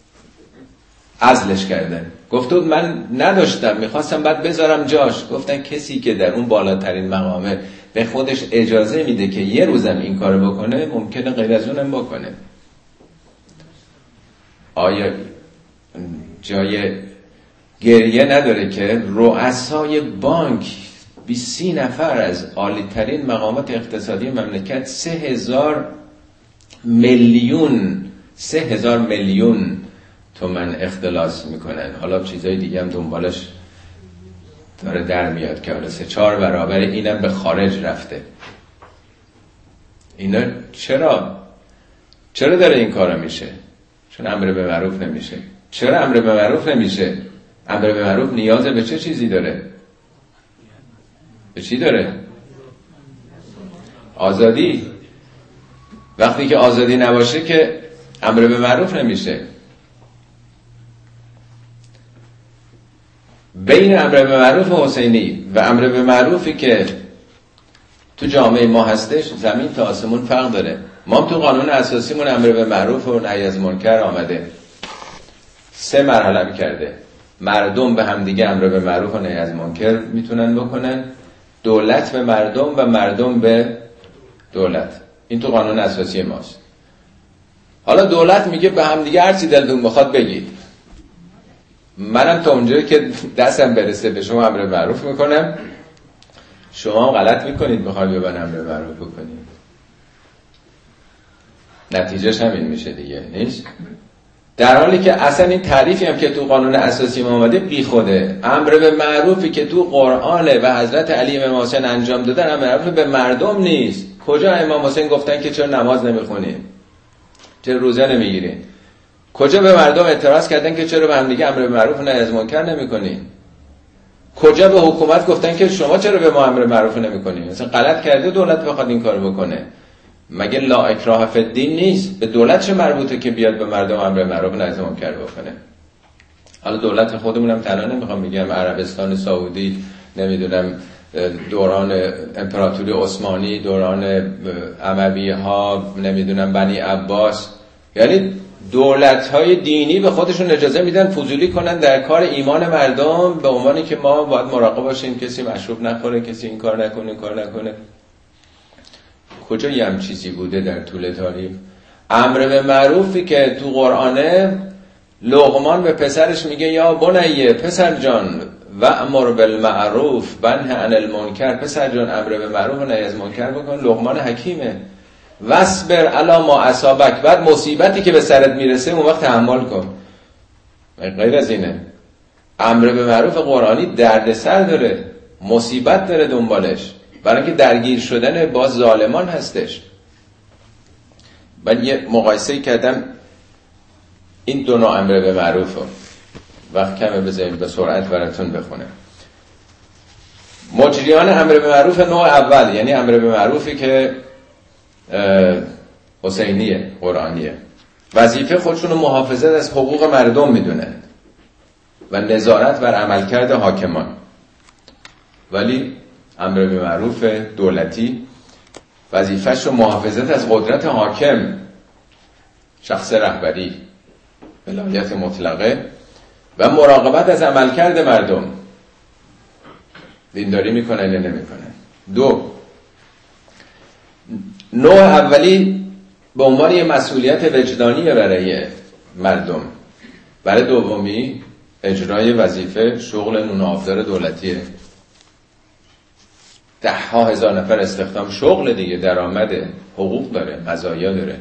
عزلش کردن. گفته بود من نداشتم، میخواستم بعد بذارم جاش. گفتن کسی که در اون بالاترین مقامه به خودش اجازه میده که یه روزم این کارو بکنه، ممکنه غیر از اونم بکنه. آیا جای گریه نداره که رؤسای بانک 20 نفر از عالی‌ترین مقامات اقتصادی مملکت 3000 میلیون تومن اختلاس میکنن؟ حالا چیزای دیگه هم دنبالش داره در میاد که حالا 3-4 برابر اینم به خارج رفته. اینا چرا داره این کارا میشه؟ چون امر به معروف نمیشه. چرا امر به معروف نمیشه؟ امر به معروف نیاز به چه چیزی داره؟ به چی داره؟ آزادی. وقتی که آزادی نباشه که امر به معروف نمیشه. بین امر به معروف حسینی و امر به معروفی که تو جامعه ما هستش زمین تا آسمون فرق داره. ما تو قانون اساسیمون امر به معروف و نهی از منکر آمده 3 مرحله کرده. مردم به همدیگه امر به معروف و نهی از منکر میتونن بکنن، دولت به مردم و مردم به دولت. این تو قانون اساسی ماست. حالا دولت میگه به همدیگه هر چی دلتون بخواد بگید، منم تا اونجایی که دستم برسه به شما امر به معروف میکنم، شما هم غلط میکنید بخواید به من امر به معروف بکنید. نتیجهش همین میشه دیگه، نیست؟ در حالی که اصلا این تعریفی هم که تو قانون اساسی ما اومده بی خوده. امر به معروفی که تو قرآنه و حضرت علی امام حسین انجام دادن امر معروف به مردم نیست. کجا امام حسین گفتن که چرا نماز نمیخونین، چرا روزه نمیگیرین؟ کجا به مردم اعتراض کردن که چرا به هم دیگه امر به معروف و نهی از منکر نمیکنین؟ کجا به حکومت گفتن که شما چرا به ما امر معروف نمیکنین؟ مثلا غلط کرده دولت بخواد این کارو بکنه. مگه لا اکراه فی الدین نیست؟ به دولت چه مربوطه که بیاد به مردم امر معروف و نهی از منکر بکنه؟ حالا دولت خودمون هم تنها نمیخوام بگم، عربستان سعودی، نمیدونم دوران امپراتوری عثمانی، دوران اموی ها، نمیدونم بنی عباس، یعنی دولت‌های دینی به خودشون اجازه میدن فضولی کنن در کار ایمان مردم، به عنوانی که ما باید مراقب باشیم کسی مشروب نخوره، کسی این کار نکنه، این کار نکنه. کجا یه هم چیزی بوده در طول تاریخ؟ امر به معروفی که تو قرآنه، لقمان به پسرش میگه یا بنیه، پسر جان، و امر بالمعروف بنه عن المنکر، پسر جان امر به معروف و نهی از منکر بکن. لقمان حکیمه. واصبر علی ما اصابک، بعد مصیبتی که به سرت میرسه اون وقت تحمل کن. غیر از اینه. امر به معروف قرآنی دردسر داره، مصیبت داره دنبالش. برای اینکه درگیر شدن با ظالمان هستش. من یه مقایسه کردم این دو نوع امر به معروف وقت کمه بذاریم به سرعت براتون بخونم. مجریان امر به معروف نوع اول، یعنی امر به معروفی که حسینیه، قرآنیه، وظیفه خودشون رو محافظت از حقوق مردم میدونن و نظارت بر عملکرد حاکمان. ولی امر به معروف دولتی وظیفه‌ش رو محافظت از قدرت حاکم، شخص رهبری، ولایت مطلقه و مراقبت از عملکرد مردم. دینداری میکنن یا نمیکنن. دو، نوع اولی به عنوان یه مسئولیت وجدانی برای مردم. برای دومی اجرای وظیفه، شغل نون آبدار دولتیه. 10,000 نفر استخدام، شغل دیگه، درآمده، حقوق داره، مزایا داره.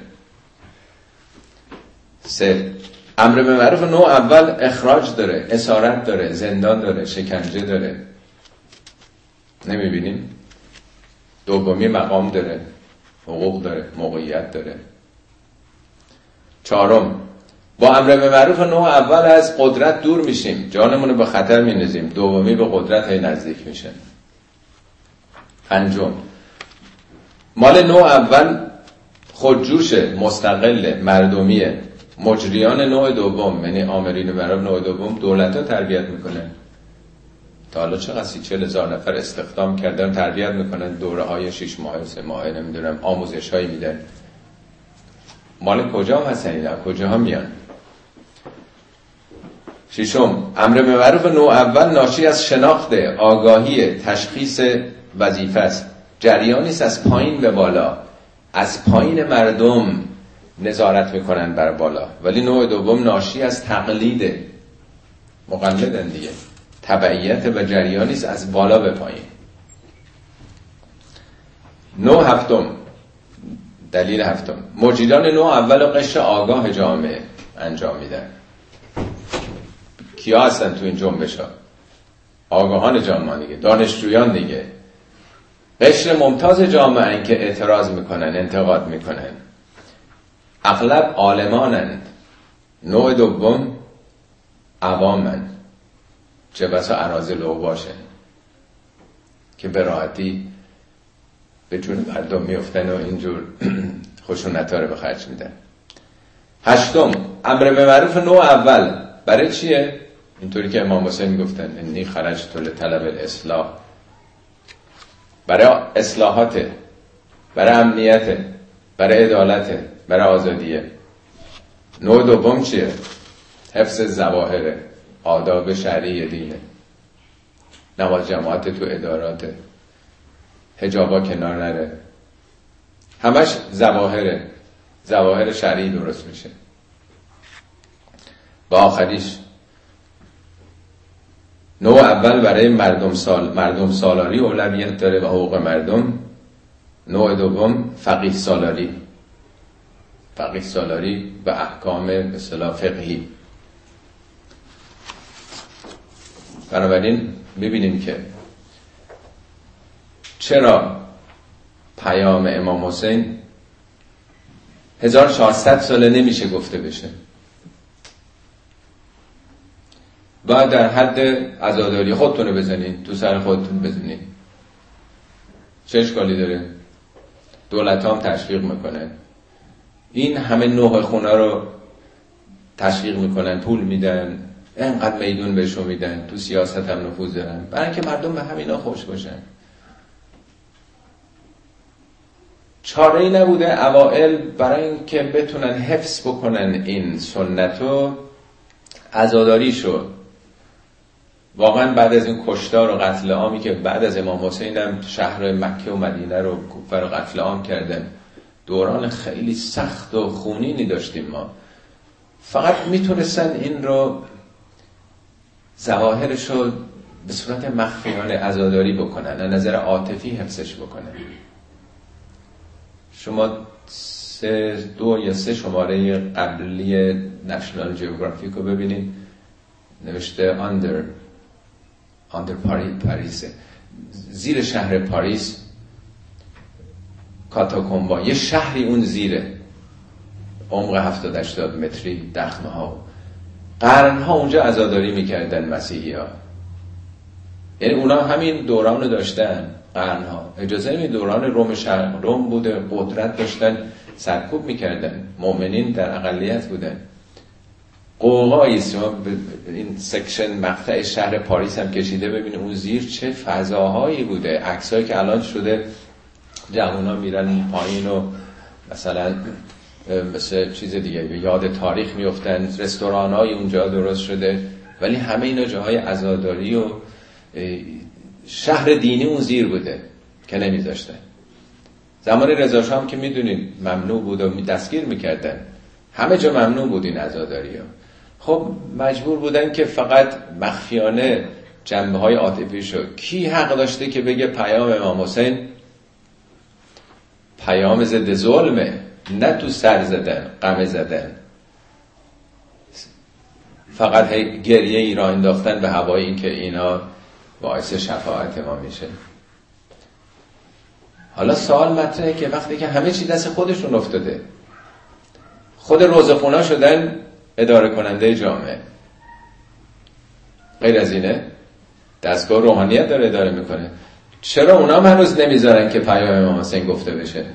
3. امر به معروف نوع اول اخراج داره، اسارت داره، زندان داره، شکنجه داره. نمیبینیم؟ دومی مقام داره، حقوق داره، موقعیت داره. 4. با امر به معروف نوع اول از قدرت دور میشیم، جانمون رو به خطر میندازیم. دومی به قدرت هی نزدیک میشه. 5. مال نوع اول خودجوشه، مستقله، مردمیه. مجریان نوع دوم، یعنی آمرین معروف نوع دوم، دولت‌ها تربیت میکنن. تا حالا چقدر 30,000 نفر استخدام کردن، تربیت میکنن، دوره‌های 6 ماه 3 ماه نمیدونم آموزش‌هایی میدن. مال کجا هستن اینا؟ کجاها میان؟ 6. امر به معروف نوع اول ناشی از شناخت، آگاهی، تشخیص وظیفه است. جریانی است از پایین به بالا، از پایین مردم نظارت میکنن بر بالا. ولی نوع دوم ناشی از تقلید، مقلدن دیگه، تبعیت و جریانی است از بالا به پایین. نوع هفتم، دلیل هفتم، مجریان نوع اول و قشر آگاه جامعه انجام میدن. کیا هستن تو این جنبش ها؟ آگاهان جامعه دیگه، دانشجویان دیگه. قشر ممتاز جامعه این که اعتراض میکنن، انتقاد میکنن، اغلب عالمانند. نوع دوم عوامن، چه بسا اراذل و باشن که به راحتی به جون مردم میفتن و اینجور خشونت‌ها رو به خرج میدن. 8. امر به معروف نوع اول برای چیه؟ اینطوری که امام حسین میگفتن انی خرجت لطلب الاصلاح، برای اصلاحات، برای امنیت، برای عدالت، برای آزادیه. نوع دوم چیه؟ حفظ ظواهر، آداب شرعی دینه، نماز جماعت تو ادارات، حجابا کنار نره، همش ظواهر شرعی درست میشه. و آخریش نوع اول برای مردم سالاری اولویت داره و حقوق مردم. نوع دوم فقیه سالاری و احکام به اصطلاح فقهی. بنابراین ببینیم که چرا پیام امام حسین 1400 ساله نمیشه گفته بشه و در حد عزاداری خودتونه بزنین، تو سر خودتون بزنین. چه اشکالی داره؟ دولت هم تشویق میکنن، این همه نوع خونه رو تشویق میکنن، پول میدن، اینقدر میدون بهشون میدن، تو سیاست هم نفوذ دارن برای اینکه مردم به همینا خوش باشن. چاره‌ای نبوده اوائل برای اینکه بتونن حفظ بکنن این سنتو، عزاداری شد. واقعا بعد از این کشتار و قتل عامی که بعد از امام حسین هم شهر مکه و مدینه رو کفر و قتل عام کردن، دوران خیلی سخت و خونینی داشتیم ما. فقط میتونستن این رو ظواهرش رو به صورت مخفیانه عزاداری بکنن، از نظر عاطفی حفظش بکنن. شما 2 یا 3 شماره قبلی نشنال جیوگرافیک رو ببینید، نوشته under پاریس، زیر شهر پاریس کاتاکومبا، یه شهری اون زیره، عمق 70-80 متری، دخمه ها، قرنها اونجا عزاداری میکردن مسیحی ها. یعنی اونا همین دوران رو داشتن، قرنها. اجازه نمی، دوران روم بوده، قدرت داشتن، سرکوب میکردن، مؤمنین در اقلیت بودن. قوقایی شما این سکشن مقطع شهر پاریس هم کشیده ببینید اون زیر چه فضاهایی بوده. عکسایی که الان شده جوونا میرن پایین و مثلا مثل چیز دیگه به یاد تاریخ میفتن، رستورانای اونجا درست شده، ولی همه اینا جاهای عزاداری و شهر دینی اون زیر بوده که نمیذاشتن. زمان رضا شاه هم که میدونید ممنوع بود و دستگیر میکردن، همه جا ممنوع بود این عزاداری ها. خب مجبور بودن که فقط مخفیانه جنبه های عاطفی شو. کی حق داشته که بگه پیام امام حسین پیام ضد ظلمه، نه تو سر زدن، غم زدن، فقط گریه ای را انداختن به هوای این که اینا باعث شفاعت ما میشه. حالا سوال مطرحه که وقتی که همه چی دست خودشون افتاده، خود روزخونا شدن اداره کننده جامعه، غیر از اینه دستگاه روحانیت داره اداره میکنه، چرا اونا هنوز نمیذارن که پیام امام حسین گفته بشه؟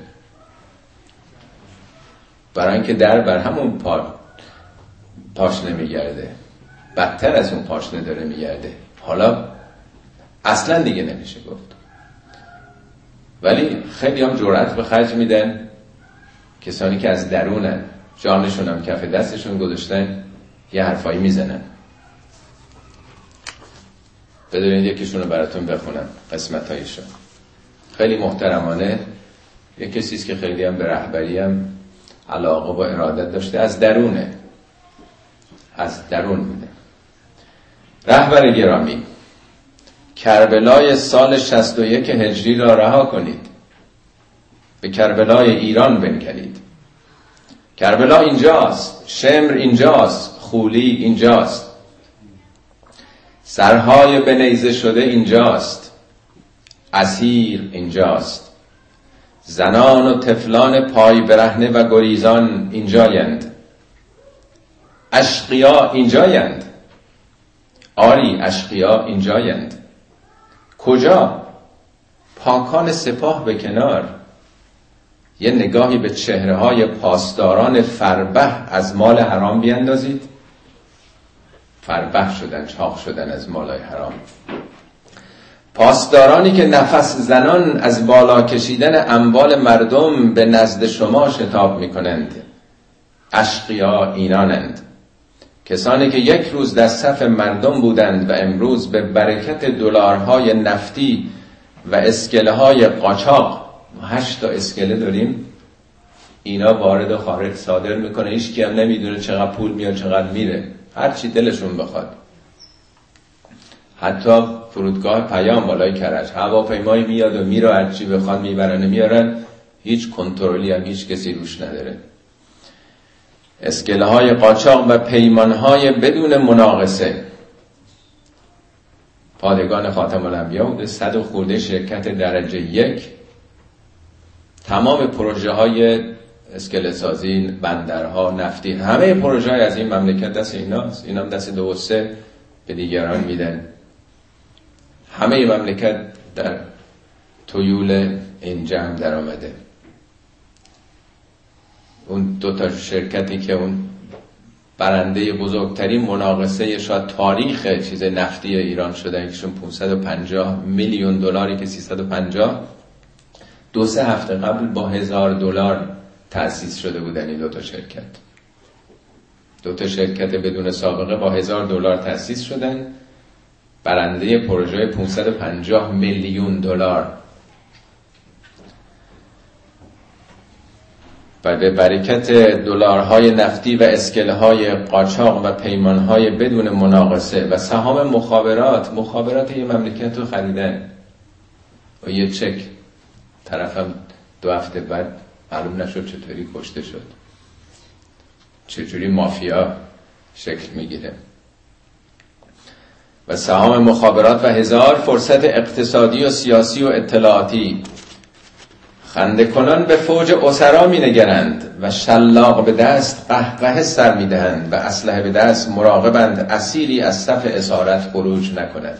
برای اینکه در بر همون پاشنه میگرده، بدتر از اون پاشنه داره میگرده. حالا اصلا دیگه نمیشه گفت، ولی خیلی هم جرأت به خرج میدن، کسانی که از درونن، جانشون هم کف دستشون گذاشتن، یه حرفایی میزنن. بدونید یکیشون رو براتون بخونم، قسمتایشون خیلی محترمانه. یک کسیست که خیلی هم به رهبری هم علاقه و ارادت داشته، از درونه، از درون بوده. رهبر گرامی، کربلای سال 61 هجری را رها کنید، به کربلای ایران بنگرید. کربلا اینجاست، شمر اینجاست، خولی اینجاست، سرهای به نیزه شده اینجاست، اسیر اینجاست، زنان و طفلان پای برهنه و گریزان اینجایند، اشقیا اینجایند، آری اشقیا اینجایند. کجا؟ پاکان سپاه به کنار. یه نگاهی به چهره‌های پاسداران فربه از مال حرام بیندازید. فربه شدن، چاق شدن از مال حرام. پاسدارانی که نفس زنان از بالا کشیدن اموال مردم به نزد شما شتاب می‌کنند، اشقیا اینانند. کسانی که یک روز در صف مردم بودند و امروز به برکت دلارهای نفتی و اسکله های قاچاق، 8 تا اسکله داریم، اینا وارد و خارج صادر میکنه، هیچ کی هم نمیدونه چقدر پول میاد چقدر میره، هر چی دلشون بخواد. حتی فرودگاه پیام بالای کرج هواپیمایی میاد و میره، هر چی بخواد میبرن میارن، هیچ کنترلی هم هیچ کسی روش نداره. اسکله های قاچاق و پیمان های بدون مناقصه. پادگان خاتم الانبیا بوده، 100 و خورده شرکت درجه 1، تمام پروژه های اسکله سازی، بندرها، نفتی، همه پروژه های از این مملکت دست ایناست. اینا هم دست 2 و 3 به دیگران میدن. همه مملکت در تویول این جمع در آمده. اون 2 تا شرکتی که اون برنده بزرگترین مناقصه شاید تاریخ چیز نفتی ایران شدن، یکیشون 550 میلیون دلاری که 350 2-3 هفته قبل با $1000 تأسیس شده بودن. این 2 تا شرکت، 2 تا شرکت بدون سابقه با $1000 تأسیس شدن، برنده پروژه 550 میلیون دلار. و به برکت دلارهای نفتی و اسکلهای قاچاق و پیمانهای بدون مناقصه و سهام مخابرات یه مملکت رو خریدن و یه چک، طرفم 2 هفته بعد معلوم نشد چطوری کشته شد، چجوری مافیا شکل میگیره. و سهام مخابرات و 1000 فرصت اقتصادی و سیاسی و اطلاعاتی. خنده کنان به فوج اسرا می نگرند و شلاق به دست قهقه سر می دهند و اسلحه به دست مراقبند اسیری از صف اسارت خروج نکند.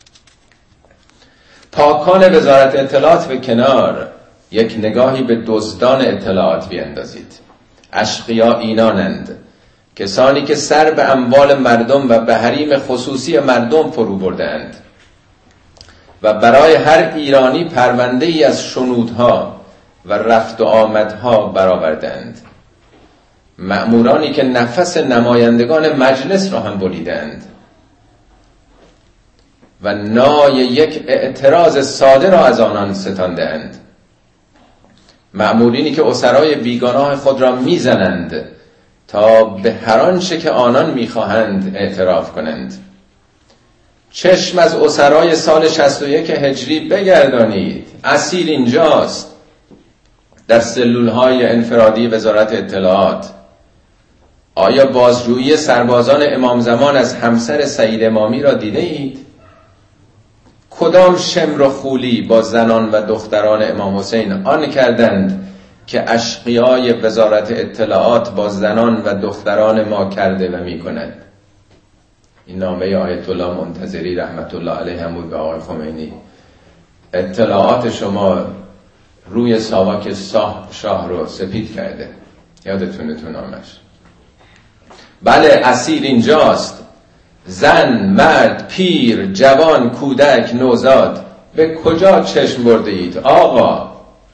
پاکان وزارت اطلاعات به کنار، یک نگاهی به دزدان اطلاعات بیندازید. اشقیا اینانند، کسانی که سر به اموال مردم و به حریم خصوصی مردم فرو بردند و برای هر ایرانی پرونده ای از شنودها و رفت و آمدها برآوردند. مأمورانی که نفس نمایندگان مجلس را هم بریدند و نای یک اعتراض ساده را از آنان ستاندند. مأمورینی که اسرای بیگناه خود را میزنند تا به هر آنچه که آنان میخواهند اعتراف کنند. چشم از اسرای سال 61 هجری بگردانید. اسیر اینجاست، در سلولهای انفرادی وزارت اطلاعات. آیا بازجویی سربازان امام زمان از همسر سعید امامی را دیده اید؟ کدام شمر و خولی با زنان و دختران امام حسین آن کردند که اشقیای وزارت اطلاعات با زنان و دختران ما کرده و می کند؟ این نامه آیت الله منتظری رحمت الله علیه هم بود به آقای خمینی. اطلاعات شما روی ساواک شاه رو سپید کرده، یادتونه تو نامش. بله، اسیر اینجاست، زن، مرد، پیر، جوان، کودک، نوزاد. به کجا چشم برده اید آقا؟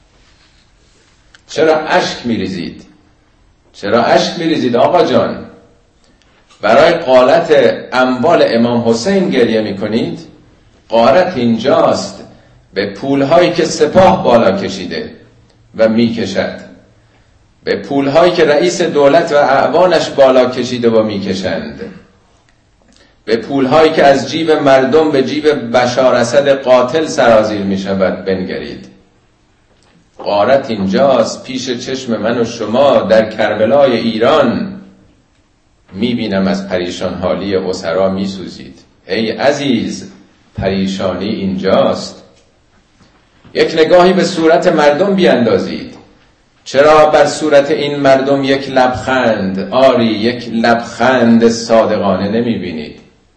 چرا اشک میریزید؟ چرا اشک میریزید آقا جان؟ برای غارت اموال امام حسین گریه میکنید؟ غارت اینجاست، به پولهایی که سپاه بالا کشیده و میکشد، به پولهایی که رئیس دولت و اعوانش بالا کشیده و میکشند، به پولهایی که از جیب مردم به جیب بشار اسد قاتل سرازیر میشود بنگرید. غارت اینجاست، پیش چشم من و شما در کربلای ایران میبینم از پریشان حالی اسرا میسوزید. ای عزیز، پریشانی اینجاست. یک نگاهی به صورت مردم بیندازید. چرا بر صورت این مردم یک لبخند، آری یک لبخند صادقانه نمیبینید؟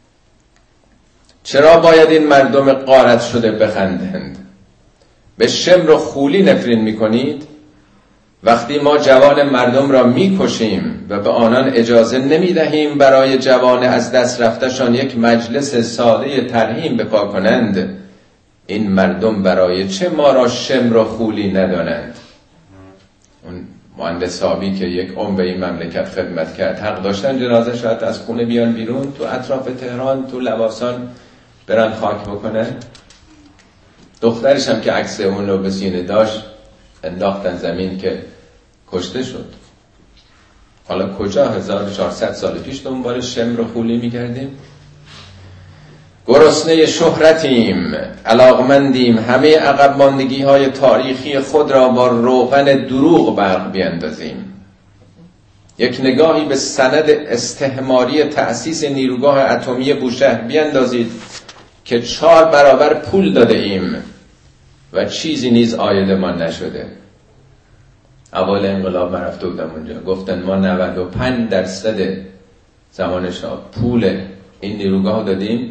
چرا باید این مردم غارت شده بخندند؟ به شمر و خولی نفرین میکنید؟ وقتی ما جوان مردم را میکشیم و به آنان اجازه نمیدهیم برای جوان از دست رفتشان یک مجلس ساده ترحیم بپا کنند، این مردم برای چه ما را شمر و خولی ندانند؟ اون مهندس صابی که یک عمر به این مملکت خدمت کرد، حق داشتن جنازه شاید از خونه بیان بیرون، تو اطراف تهران، تو لواسان برن خاک بکنن. دخترش هم که عکس اون رو به سینه داشت انداختن زمین که کشته شد. حالا کجا 1400 سال پیش دنبال شمر و خولی می‌کردیم؟ گرسنه شهرتیم، علاقمندیم همه عقب ماندگی‌های تاریخی خود را با روغن دروغ برق بیندازیم. یک نگاهی به سند استعماری تأسیس نیروگاه اتمی بوشهر بیندازید که 4 برابر پول داده ایم و چیزی نیز عایدمان نشده. اول انقلاب من رفته بودم اونجا، گفتن ما 95% زمان شاه پول این نیروگاه دادیم،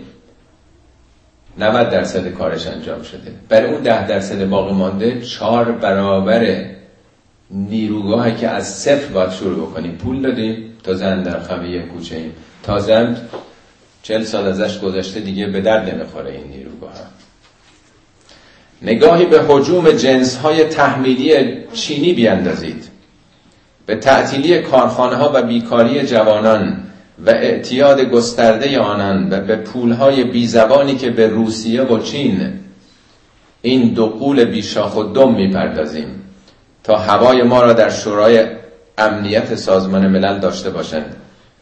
90% کارش انجام شده. برای اون 10% باقی مانده 4 برابر نیروگاهی که از صفر باید شروع بکنیم پول دادیم. تازه در خمه کوچه ایم، تازه 40 سال ازش گذشته، دیگه به درد نمیخوره این نیروگاه. نگاهی به هجوم جنس‌های تحمیلی چینی بیندازید، به تعطیلی کارخانه‌ها و بیکاری جوانان و اعتیاد گسترده آنان و به پولهای بیزبانی که به روسیه و چین، این دو غول بیشاخ و دم میپردازیم تا هوای ما را در شورای امنیت سازمان ملل داشته باشند.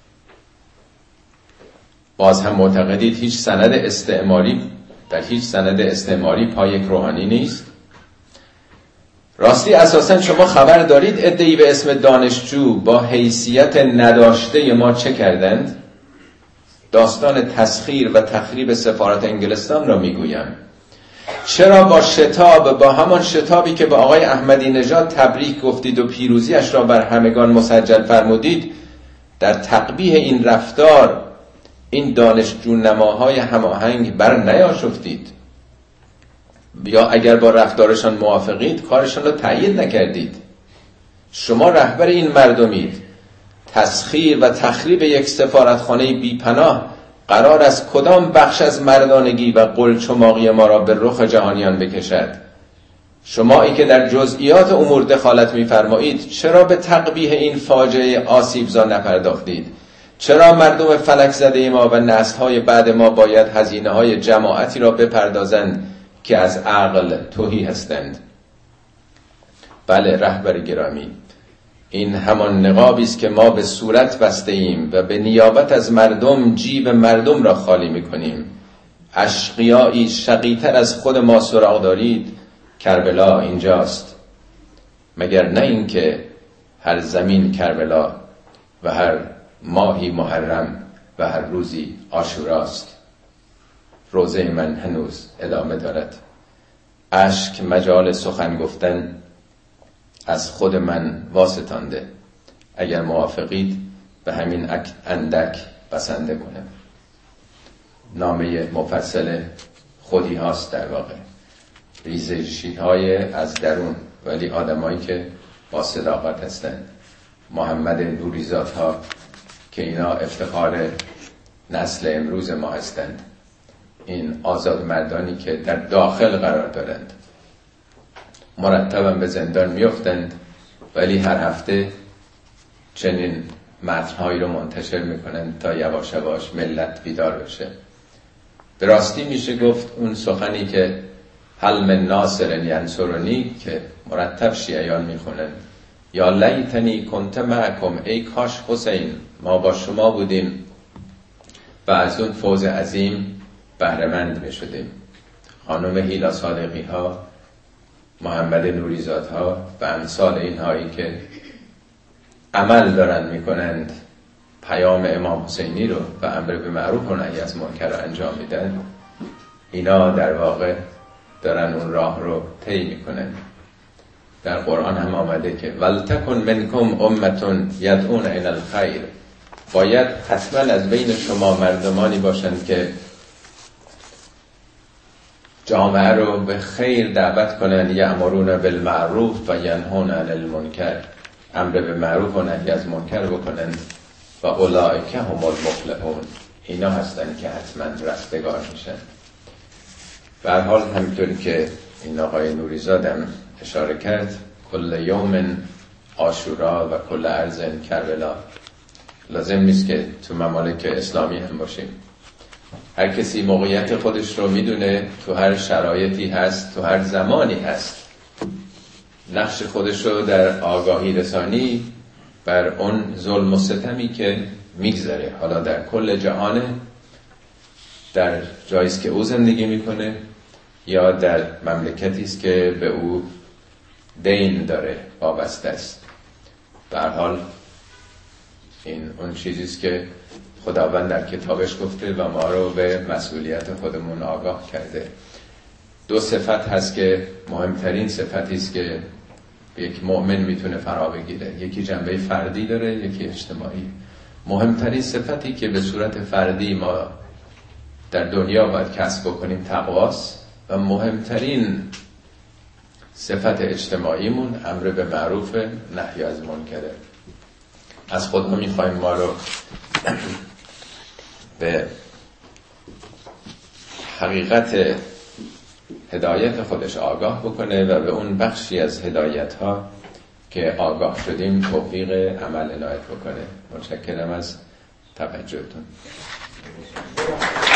باز هم معتقدید هیچ سند استعماری در هیچ سند استعماری پای یک روحانی نیست؟ راستی اساساً شما خبر دارید عده‌ای به اسم دانشجو با حیثیت نداشته ما چه کردند؟ داستان تسخیر و تخریب سفارت انگلستان را میگویم. چرا با شتاب، با همان شتابی که به آقای احمدی نژاد تبریک گفتید و پیروزیش را بر همگان مسجل فرمودید، در تقبیح این رفتار این دانشجو نماهای هماهنگ بر نیاشفتید؟ یا اگر با رفتارشان موافقید کارشان را تأیید نکردید؟ شما رهبر این مردمید. تسخیر و تخریب یک سفارتخانه بی‌پناه قرار است کدام بخش از مردانگی و قلچماقی ما را به رخ جهانیان بکشد؟ شمایی که در جزئیات امور دخالت می‌فرمایید چرا به تقبیح این فاجعه آسیبزا نپرداختید؟ چرا مردم فلک زده ما و نسل‌های بعد ما باید هزینه‌های جماعتی را بپردازند که از عقل تهی هستند؟ بله رهبر گرامی، این همان نقابی است که ما به صورت بسته ایم و به نیابت از مردم جیب مردم را خالی می‌کنیم. اشقیایی شقی‌تر از خود ما سراغ دارید؟ کربلا اینجاست. مگر نه این که هر زمین کربلا و هر ماهی محرم و هر روزی عاشوراست. روزه من هنوز ادامه دارد. اشک مجال سخن گفتن از خود من واسطانده. اگر موافقید به همین اندک بسنده کنم. نامه مفصل خودی هاست در واقع، ریزشی های از درون، ولی آدمایی که با صداقت هستند. محمد نوریزاد ها که اینا افتخار نسل امروز ما هستند، این آزاد مردانی که در داخل قرار دارند، مرتبا به زندان میافتند ولی هر هفته چنین متنهایی رو منتشر میکنند تا یواش یواش ملت بیدار بشه. به راستی میشه گفت اون سخنی که هل من ناصر ینصرنی که مرتب شیعیان میخونن، یا لیتنی کنت معکم، ای کاش حسین ما با شما بودیم و از اون فوز عظیم بهره‌مند میشدیم. خانم هیلا صادقی ها، محمد نوریزاد ها و امثال اینهایی که عمل دارن میکنند، پیام امام حسینی رو و امر به معروف و نهی از منکر رو انجام میدن، اینا در واقع دارن اون راه رو طی میکنن. در قرآن هم آمده که ولتکن منکم امتون یدعون الی الخیر، باید حتما از بین شما مردمانی باشند که جامعه رو به خیر دعوت کنن، یأمرون بالمعروف و ینهون عن المنکر، امر به معروف و نهی از منکر بکنن، و اولئک هم المفلحون، اینا هستن که حتما رستگار میشن. به هر حال همینطوری که این آقای نوریزادم اشاره کرد، کل یوم عاشورا و کل ارض کربلا. لازم نیست که تو ممالک اسلامی هم باشیم، هر کسی موقعیت خودش رو میدونه، تو هر شرایطی هست، تو هر زمانی هست، نقش خودش رو در آگاهی رسانی بر اون ظلم و ستمی که میگذره، حالا در کل جهانه، در جاییست که او زندگی میکنه یا در مملکتی است که به او دین داره، وابسته است. به هر حال این اون چیزیست که خداوند در کتابش گفته و ما رو به مسئولیت خودمون آگاه کرده. دو صفت هست که مهمترین صفتی است که یک مؤمن میتونه فرا بگیره، یکی جنبه فردی داره، یکی اجتماعی. مهمترین صفتی که به صورت فردی ما در دنیا باید کسب بکنیم تقواست، و مهمترین صفت اجتماعیمون امر به معروف نهی از منکره. از خدا میخوایم ما رو به حقیقت هدایت خودش آگاه بکنه و به اون بخشی از هدایت ها که آگاه شدیم توفیق عمل عنایت بکنه. متشکرم از توجهتون.